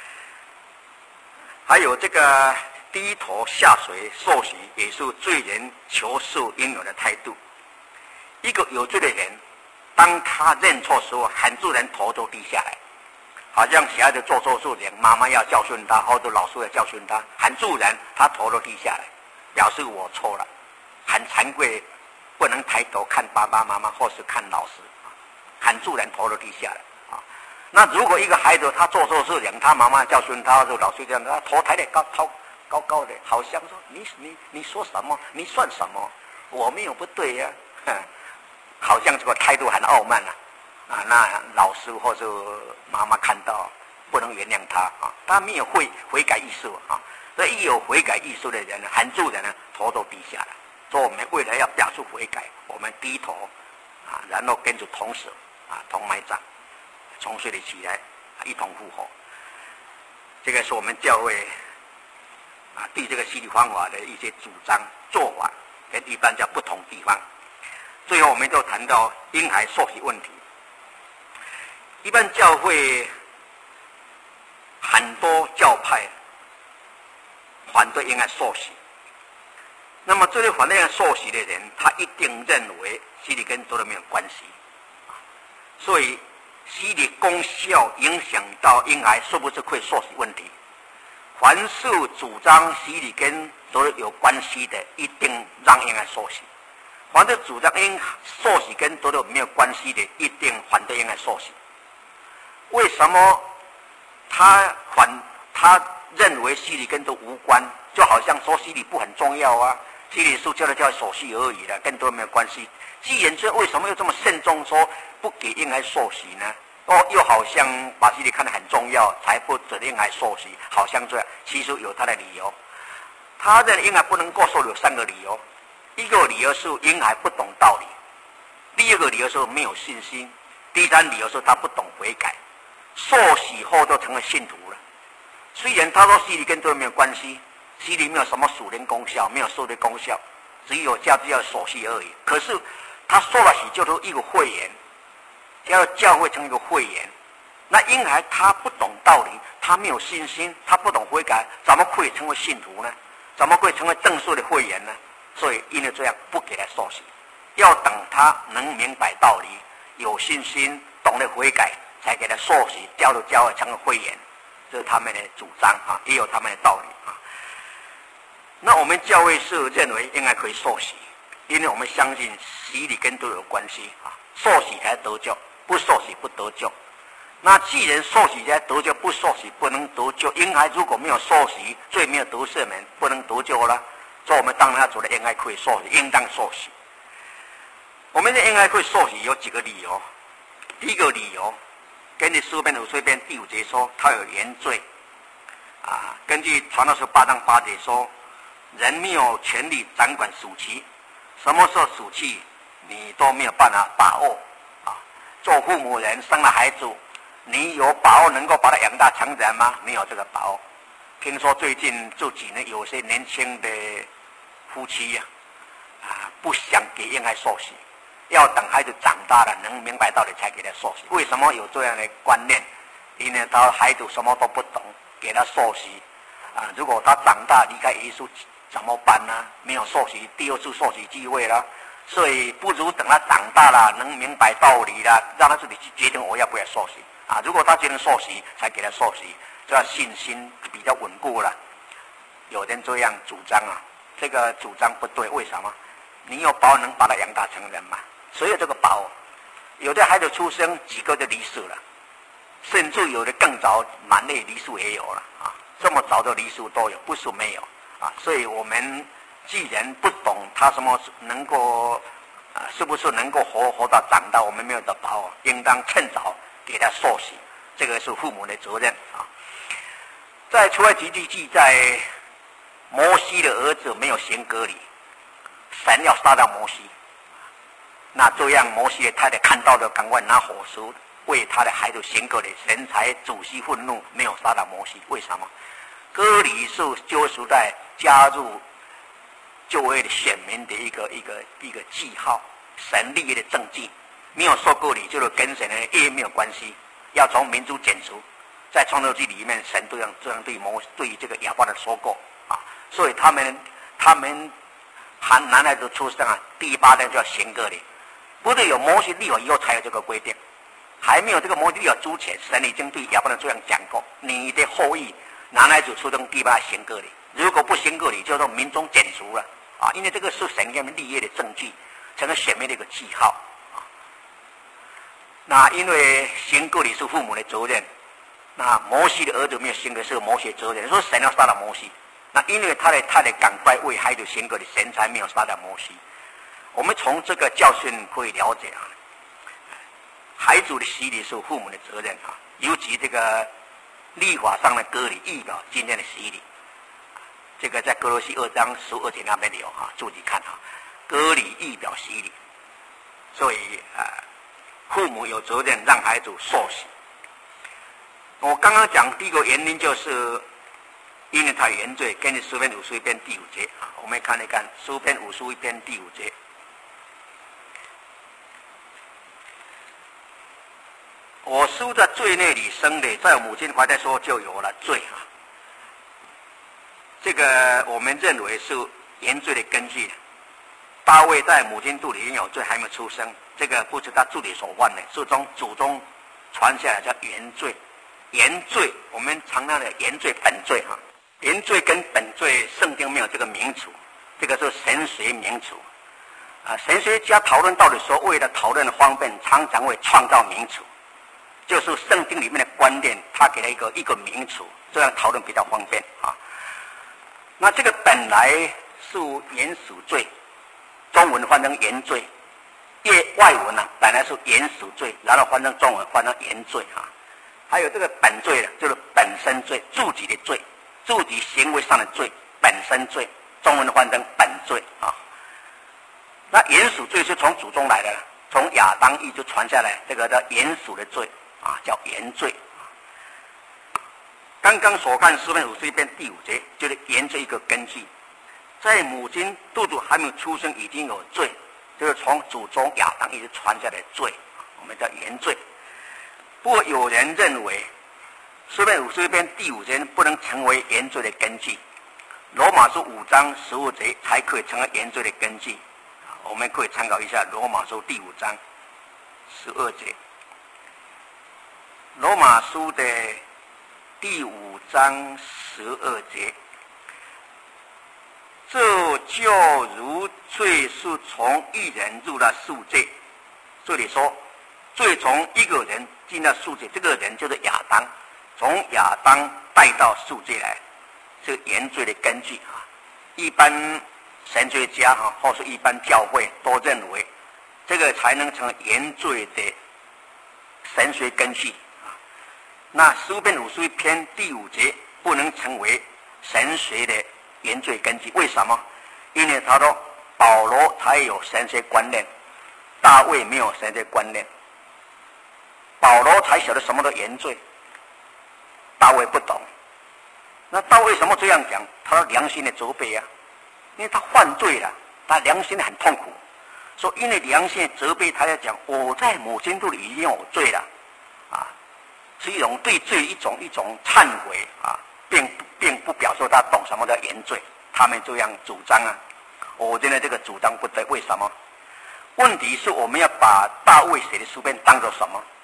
还有这个低头下水受洗，也是罪人求恕应有的态度。一个有罪的人，当他认错时候，很自然头都低下来，好像小孩子做错事情，妈妈要教训他，或者老师要教训他，很自然他头都低下来，表示我错了，很惭愧，不能抬头看爸爸妈妈或是看老师，很自然头都低下来啊。那如果一个孩子他做错事情，他妈妈教训他，或者老师这样，他头抬得高高的，好像说你说什么？你算什么？我没有不对呀、好像这个态度很傲慢啊，那老师或者妈妈看到不能原谅他啊，他没有悔改意识啊，所以一有悔改意识的人呢，很自然呢头都低下来。所以我们为了要表示悔改，我们低头啊，然后跟着同死啊，同埋葬，从睡里起来一同复活。这个是我们教会啊对这个洗礼方法的一些主张做法，跟一般叫不同地方。最后我们就谈到婴孩受洗问题。一般教会很多教派反对婴孩受洗，那么这类反对婴孩受洗的人，他一定认为洗礼跟做的没有关系，所以洗礼功效影响到婴孩是不是会受洗问题。凡是主张洗礼跟做的有关系的，一定让婴孩受洗。凡是主张婴孩受洗跟多多没有关系的，一定反对婴孩受洗。为什么他认为洗礼跟多无关？就好像说洗礼不很重要啊，洗礼是叫手续而已的，跟多没有关系。既然这为什么又这么慎重说不给婴孩受洗呢？又好像把洗礼看得很重要，才不准婴孩受洗，好像这样。其实有他的理由。他认为婴孩不能够受有3个理由。一个理由是婴孩不懂道理，第二个理由是没有信心，第三理由是他不懂悔改。受洗后就成了信徒了。虽然他说洗礼跟这没有关系，洗礼没有什么属灵功效，没有受的功效，只有叫手续而已。可是他受了洗就是一个会员，叫教会成一个会员。那婴孩他不懂道理，他没有信心，他不懂悔改，怎么会成为信徒呢？怎么会成为正式的会员呢？所以因为这样不给他受洗，要等他能明白道理，有信心，懂得悔改，才给他受洗，加入教会成为会员。这是他们的主张啊，也有他们的道理啊。那我们教会是认为应该可以受洗，因为我们相信洗礼跟都有关系啊，受洗才得救，不受洗不得救。那既然受洗才得救，不受洗不能得救，婴孩如果没有受洗，罪没有得赦免，不能得救了。所以我们当然要主的婴孩可以受洗，应当受洗。我们的婴孩可以受洗有几个理由。第一个理由，根据诗篇50篇第5节说，他有原罪啊。根据传道书8章8节说，人没有权利掌管暑期，什么时候暑期你都没有办法把握啊。做父母人生了孩子，你有把握能够把他养大成人吗？没有这个把握。听说最近这几年有些年轻的夫妻不想给婴孩受洗，要等孩子长大了能明白道理才给他受洗。为什么有这样的观念？因为他孩子什么都不懂，给他受洗如果他长大离开耶稣怎么办呢？没有受洗，第2次受洗机会了。所以不如等他长大了能明白道理了，让他自己去决定我要不要受洗。 啊。如果他决定受洗，才给他受洗，这样信心比较稳固了。有人这样主张啊，这个主张不对，为什么？你有保能把他养大成人吗？所以这个保，有的孩子出生几个就离世了，甚至有的更早满内离世也有了啊。这么早的离世都有，不是没有啊。所以我们既然不懂他什么能够是不是能够活到长大，我们没有得保，应当趁早给他受洗，这个是父母的责任啊。在出埃及记记载，摩西的儿子没有行割礼，神要杀掉摩西。那这样摩西的太太看到了，赶快拿火石为他的孩子行割礼，神才止息愤怒，没有杀掉摩西。为什么？割礼是救赎在加入救恩的选民的一个记号，神立业的证据。没有受割礼，就是跟神的业没有关系，要从民族剪除。在创世纪里面，神这样对这个亚伯的说过啊，所以他们男孩子出生啊，第8天就要行割礼，不是有摩西立法以后才有这个规定，还没有这个摩西立法之前，神已经对亚伯这样讲过，你的后裔男孩子出生第8行割礼，如果不行割礼，就说民众剪除了啊，因为这个是神给他们立业的证据，成了选民的一个记号啊。那因为行割礼是父母的责任。那摩西的儿子没有行割礼，是摩西的责任。说神要杀了摩西，那因为他的太太赶快为孩子行割礼，神才没有杀掉摩西。我们从这个教训可以了解啊，孩子的洗礼是父母的责任啊，尤其这个律法上的割礼预表今天的洗礼。这个在哥罗西2章12节那边有啊，注意看啊，割礼预表洗礼，所以父母有责任让孩子受洗。我刚刚讲第一个原因就是因为他原罪，根据诗篇51篇第5节啊，我们看一看诗篇51篇第5节。我是在罪孽里生的，在我母亲怀胎时候就有了罪啊。这个我们认为是原罪的根据。大卫在母亲肚里已经有罪，还没有出生，这个不是他自己所犯的，是从祖宗传下来叫原罪。原罪，我们常常的原罪本罪哈，原罪跟本罪圣经没有这个名词，这个是神学名词啊。神学家讨论道理时候，为了讨论的方便，常常会创造名词，就是圣经里面的观念，他给了一个名词，这样讨论比较方便啊。那这个本来是原始罪，中文翻成原罪，外文啊本来是原始罪，然后翻成中文翻成原罪啊。还有这个本罪的，就是本身罪，自己的罪，自己行为上的罪，本身罪，中文翻成本罪啊。那原属罪是从祖宗来的，从亚当一直传下来，这个叫原属的罪啊，叫原罪。刚刚所看诗篇51篇第5节，就是原罪一个根据，在母亲肚子还没有出生已经有罪，就是从祖宗亚当一直传下来的罪，我们叫原罪。不过有人认为诗篇51篇第5节不能成为原罪的根据，罗马书5章15节才可以成为原罪的根据。我们可以参考一下罗马书第5章12节。罗马书的第5章12节，这就如罪是从一人入了世界，这里说罪从一个人进到世界，这个人就是亚当，从亚当带到世界来，是原罪的根据啊。一般神学家或是一般教会都认为，这个才能成为原罪的神学根据啊。那诗篇51篇第5节不能成为神学的原罪根据，为什么？因为他说保罗才有神学观念，大卫没有神学观念。保罗才晓得什么叫原罪，大卫不懂。那大卫为什么这样讲？他良心的责备啊，因为他犯罪了，他良心很痛苦，说因为良心的责备，他在讲我在母亲肚里已经有罪了啊，是一种对罪一种忏悔啊，并不表示他懂什么叫原罪。他们这样主张啊，我觉得这个主张不对。为什么？问题是我们要把大卫写的诗篇当作什么？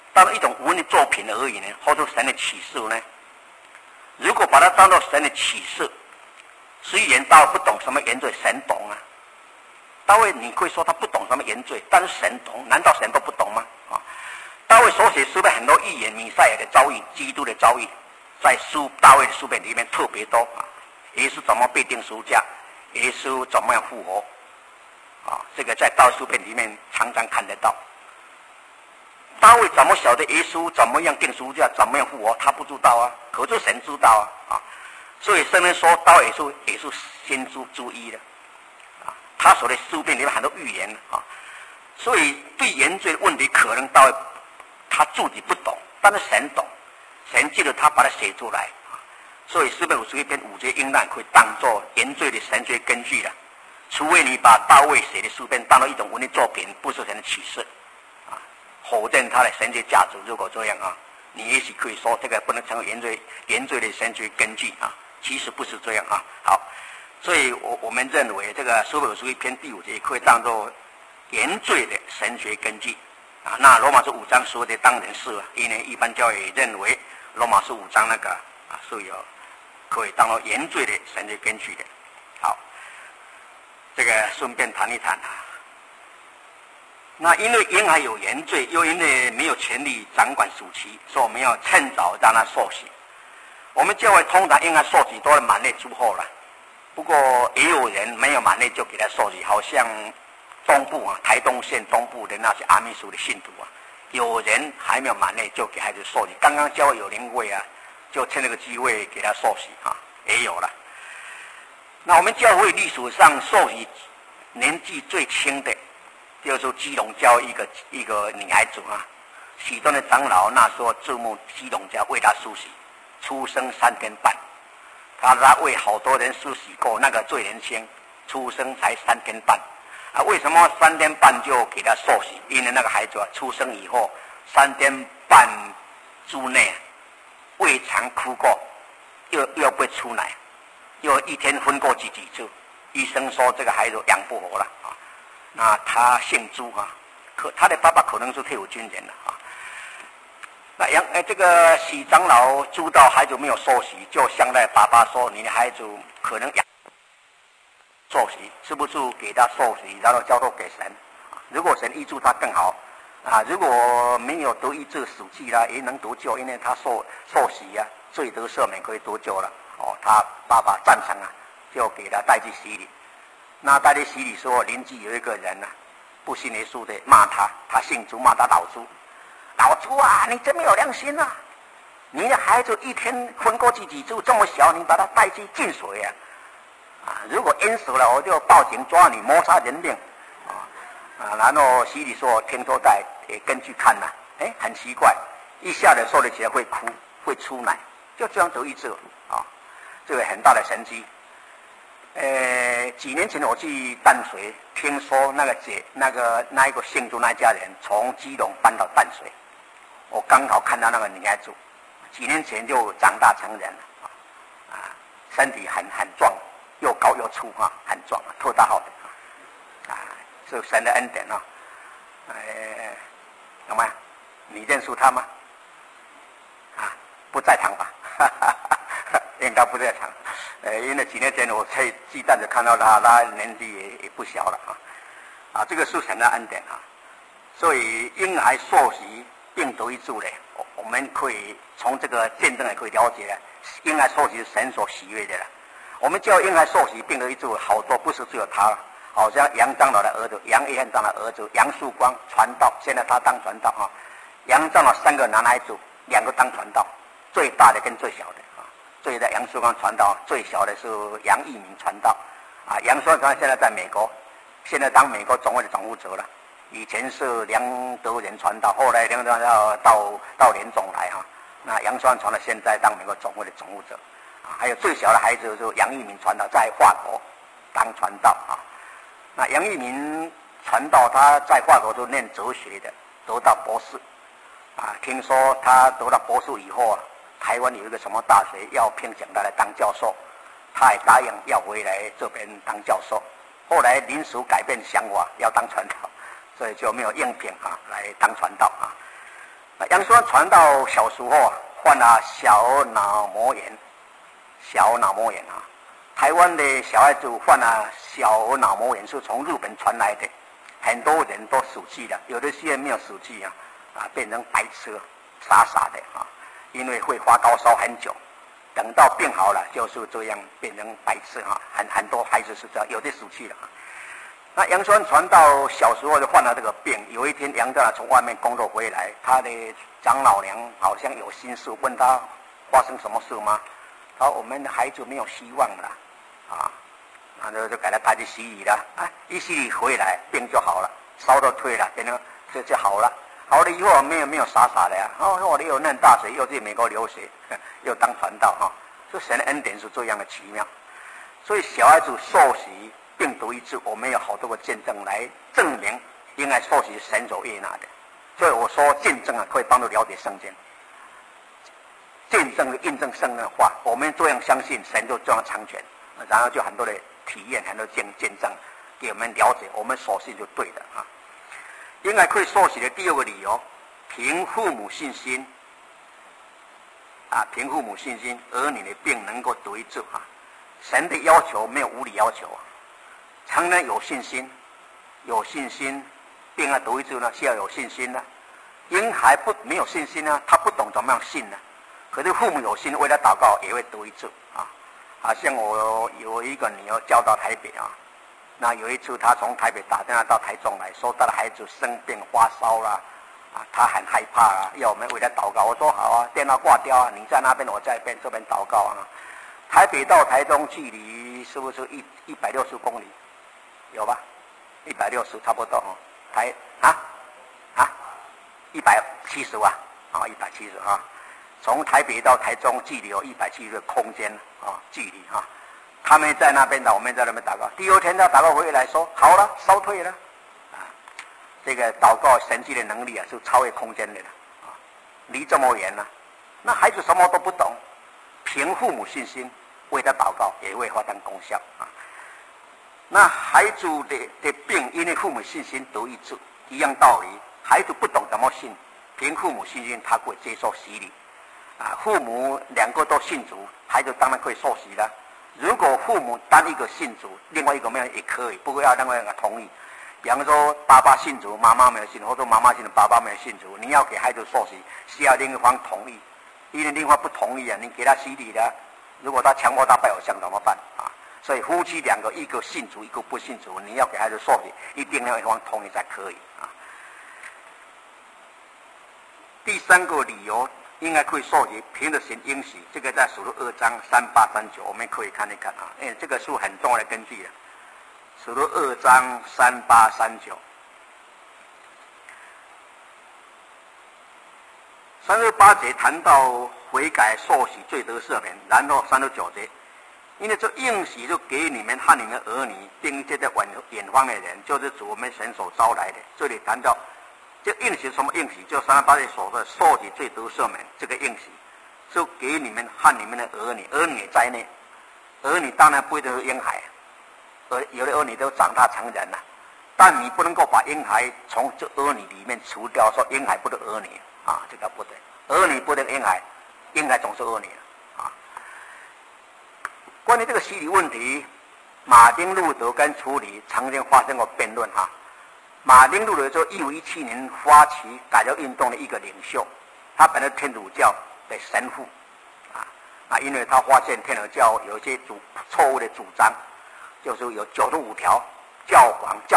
当做一种文艺作品而已呢，或者神的启示呢？如果把它当作神的启示，虽然大卫不懂什么原罪，神懂啊。大卫你可以说他不懂什么原罪，但是神懂，难道神都不懂吗？大卫所写书的很多预言，弥赛亚的遭遇、基督的遭遇，在大卫的书本里面特别多啊。耶稣怎么被钉十字架，耶稣怎么样复活这个在大卫书本里面常常看得到。大卫怎么晓得耶稣怎么样钉十字架，怎么样复活？他不知道啊，可是神知道啊。所以圣经说大卫也是先知之一的他所的书本里面很多预言所以对原罪的问题可能大卫他自己不懂，但是神懂，神记得他把它写出来所以诗篇51篇5节应当可以当作原罪的神学根据了。除非你把大卫写的书篇当作一种文艺作品，不是神的启示否认他的神学价值。如果这样你也许可以说这个不能成为原罪的神学根据其实不是这样好，所以我们认为这个诗篇51篇第5节可以当作原罪的神学根据那罗马书5章说的当然是因为一般教育认为罗马书5章那个是有可以当作原罪的神学根据的。好，这个顺便谈一谈那因为婴孩有原罪，又因为没有权利掌管属期，所以我们要趁早让他受洗。我们教会通常婴孩受洗都是满内之后了，不过也有人没有满内就给他受洗，好像东部台东县东部的那些阿密属的信徒有人还没有满内就给孩子受洗。刚刚教会有灵会就趁这个机会给他受洗也有了。那我们教会历史上受洗年纪最轻的就是基隆教一个女孩子许多的长老那时候注目基隆教为她梳洗，出生3天半，他为好多人梳洗过，那个最年轻，出生才3天半为什么3天半就给他受洗？因为那个孩子出生以后3天半之内胃肠哭过，又不出奶，又一天分过几次，医生说这个孩子养不活了那他姓朱他的爸爸可能是退伍军人了那这个许长老知道孩子没有受洗，就向那爸爸说：“你的孩子可能受洗，是不是给他受洗，然后交托给神？如果神医治他更好如果没有得医治死去了，也能得救，因为他受洗罪得赦免，可以得救了他爸爸赞成就给他带去洗礼。那带去洗礼时候，邻居有一个人不信耶稣的骂他姓朱，骂他老朱。老朱你真没有良心你的孩子一天分过几次，这么小，你把他带去浸水如果淹死了，我就报警抓你，谋杀人命然后洗礼说听说在根据看很奇怪，一下子受了起来会哭，会出奶，就这样得医治这个很大的神迹。几年前我去淡水，听说那一个姓朱那家人从基隆搬到淡水，我刚好看到那个女孩子，几年前就长大成人了身体很壮，又高又粗很壮特大号的是神的恩典有没有？你认识他吗？不在场吧？应该不在场。因为几年前我在鸡蛋子看到他年纪也不小了这个是神的恩典所以婴孩受洗并得医治的，我们可以从这个见证也可以了解婴孩受洗是神所喜悦的了。我们叫婴孩受洗并得医治好多，不是只有他，好像杨长老的儿子杨约翰长的儿子杨树光传道，现在他当传道杨长老3个男孩子，2个当传道，最大的跟最小的最大杨树光传道，最小的是杨义民传道杨树光现在在美国，现在当美国总会的总务者了。以前是梁德仁传道，后来梁德仁到联总来那杨树光传到现在当美国总会的总务者还有最小的孩子就是杨义民传道，在法国当传道那杨义民传道他在法国都念哲学的，得到博士听说他得到博士以后台湾有一个什么大学要聘请他来当教授，他也答应要回来这边当教授，后来临时改变想法要当传道，所以就没有应聘来当传道杨栓传到小时候啊，患了小脑膜炎。小脑膜炎啊，台湾的小孩子患了小脑膜炎是从日本传来的，很多人都死去了，有的些没有死去啊，变成白痴，傻傻的啊，因为会发高烧很久，等到病好了就是这样变成白痴啊，很多孩子是这样，有的死去了啊。那杨栓传到小时候就患了这个病，有一天杨大从外面工作回来，他的长老娘好像有心事，问他发生什么事吗？我们的孩子没有希望了，那就给他带去洗礼了，一洗礼回来病就好了，烧都退了，变成就好了，好了以后没有傻傻的呀，我又念大学，又去美国留学，又当传道哈，这神的恩典是这样的奇妙，所以小孩子受洗病毒一治，我们有好多个见证来证明，应该受洗神所悦纳的，所以我说见证可以帮助了解圣经。见证印证圣经的话，我们这样相信神就这样成全，然后就很多的体验，很多见证给我们了解，我们所信就对的啊。应该可以受洗的第二个理由，凭父母信心凭父母信心，儿女的病能够得医治啊。神的要求没有无理要求啊，常常有信心，病得医治呢，需要有信心呢。婴孩没有信心呢，他不懂怎么样信呢。可是父母有心为他祷告，也会得医治啊！像我有一个女儿嫁到台北啊，那有一次她从台北打电话到台中来说，她的孩子生病发烧了她很害怕要我们为她祷告。我说好啊，电话挂掉你在那边，我在这边祷告台北到台中距离是不是160公里？有吧？160差不多170170从台北到台中距离有170的空间距离他们在那边我们在那边祷告。第二天他祷告回来说好了，烧退了这个祷告神迹的能力是超越空间的离这么远那孩子什么都不懂，凭父母信心为他祷告，也会发生功效那孩子的病因为父母信心得医治，一样道理，孩子不懂怎么信，凭父母信心他会接受洗礼父母两个都信主，孩子当然可以受洗了。如果父母单一个信主，另外一个没有也可以，不过要另外一个同意。比方说爸爸信主，妈妈没有信主，或者妈妈信主，爸爸没有信主，你要给孩子受洗，需要另一方同意。因为另一方不同意你给他洗礼了，如果他强迫他拜偶像怎么办所以夫妻两个，一个信主，一个不信主，你要给孩子受洗，一定要一方同意才可以第三个理由。应该可以受洗，凭着神应许，这个在使徒2章38、39，我们可以看一看因为这个是很重要的根据使徒2章38、39，38节谈到悔改受洗罪得赦免，然后39节，因为这应许就给你们和你们儿女，并且在远方的人，就是主我们神所招来的。这里谈到。这应许什么应许？就38节所说的受洗罪得赦免，这个应许就给你们和你们的儿女，儿女也在内。儿女当然不一定是婴孩，有的儿女都长大成人了，但你不能够把婴孩从这儿女里面除掉，说婴孩不是儿女这个不对，儿女不能婴孩，婴孩总是儿女关于这个洗礼问题，马丁路德跟处理曾经发生过辩论马丁路德就1517年发起改教运动的一个领袖，他本来是天主教的神父因为他发现天主教有一些错误的主张，就是有95条教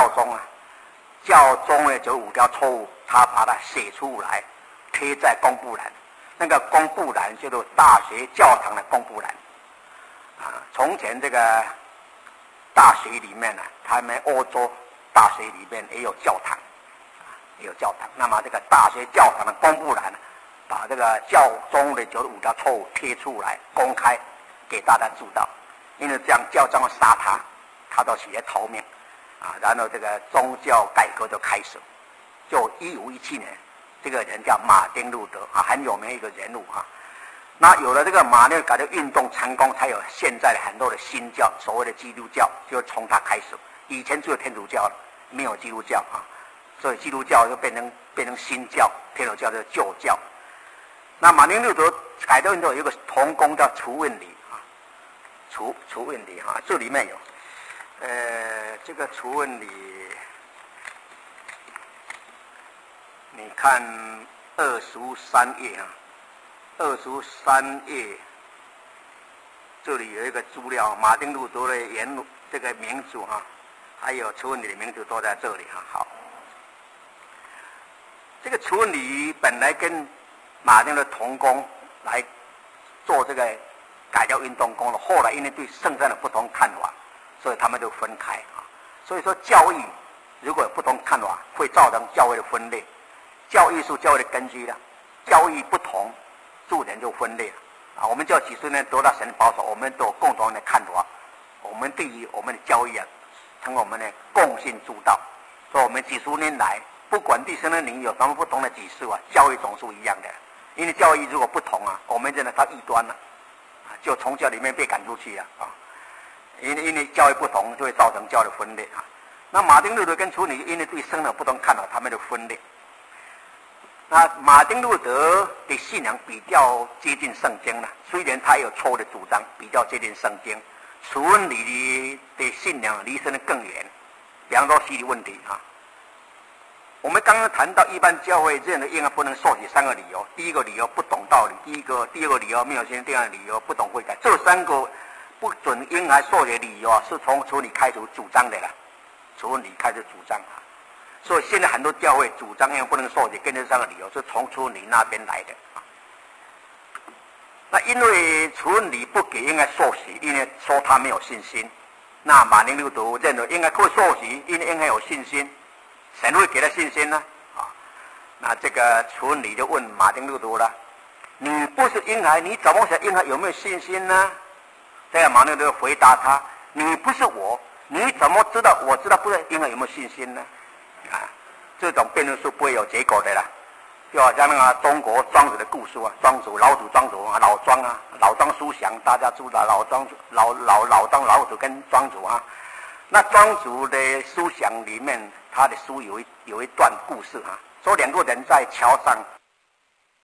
宗的95条错误，他把它写出来贴在公布栏，那个公布栏就是大学教堂的公布栏从前这个大学里面他们欧洲大学里面也有教堂那么这个大学教堂的公布栏把这个教宗的95条错误贴出来，公开给大家知道，因为这样教宗杀他都起来逃命然后这个宗教改革就开始。就1517年，这个人叫马丁路德很有名的一个人物那有了这个马丁改革运动成功，才有现在很多的新教，所谓的基督教，就从他开始。以前只有天主教了，没有基督教所以基督教就变成新教，天主教就是旧教。那马丁路德改教运动有一个同工叫除问礼啊，除问礼啊，这里面有，这个除问礼，你看23页啊，23页，这里有一个资料，马丁路德的这个名字哈，还有除问礼的名字都在这里哈。好，这个除问礼本来跟马丁的同工来做这个改教运动工作，后来因为对圣战的不同看法，所以他们就分开啊。所以说教义如果有不同看法，会造成教会的分裂。教义是教会的根基了，教义不同，自然就分裂了啊。我们叫几十年得到神的保守，我们都有共同的看法。我们对于我们的教义啊，成为我们的共信主道。所以我们几十年来，不管第三的领有什么不同的启示啊，教义总是一样的。因为教义如果不同啊，我们认为它异端了，就从教里面被赶出去了啊。因为教义不同，就会造成教的分裂啊。那马丁路德跟除问礼因为对圣的不同看法，他们的分裂。那马丁路德的信仰比较接近圣经了，虽然他有错误的主张，比较接近圣经。除问礼的信仰离神的更远，比方说洗礼问题啊。我们刚刚谈到一般教会认为婴儿不能受洗3个理由，第一个理由不懂道理，第二个理由没有信心，第二个理由不懂悔改。这3个不准婴儿受洗的理由啊，是从除问礼开始主张的了，除问礼开始主张啊。所以现在很多教会主张婴儿不能受洗，跟这3个理由是从除问礼那边来的啊。那因为除问礼不给婴儿受洗，因为说他没有信心。那马丁路德认为婴儿可以受洗，因为婴儿有信心。神会给他信心呢啊？那这个除问礼就问马丁路德了：你不是婴孩，你怎么想婴孩有没有信心呢？这样马丁路德回答他：你不是我，你怎么知道我知道不是婴孩有没有信心呢？啊，这种辩论是不会有结果的啦。就好像那个中国庄子的故事啊，老子庄子啊，老庄啊，老庄思想大家知道，老庄子跟庄子啊。那庄子的思想里面，他的书有一段故事啊，说2个人在桥上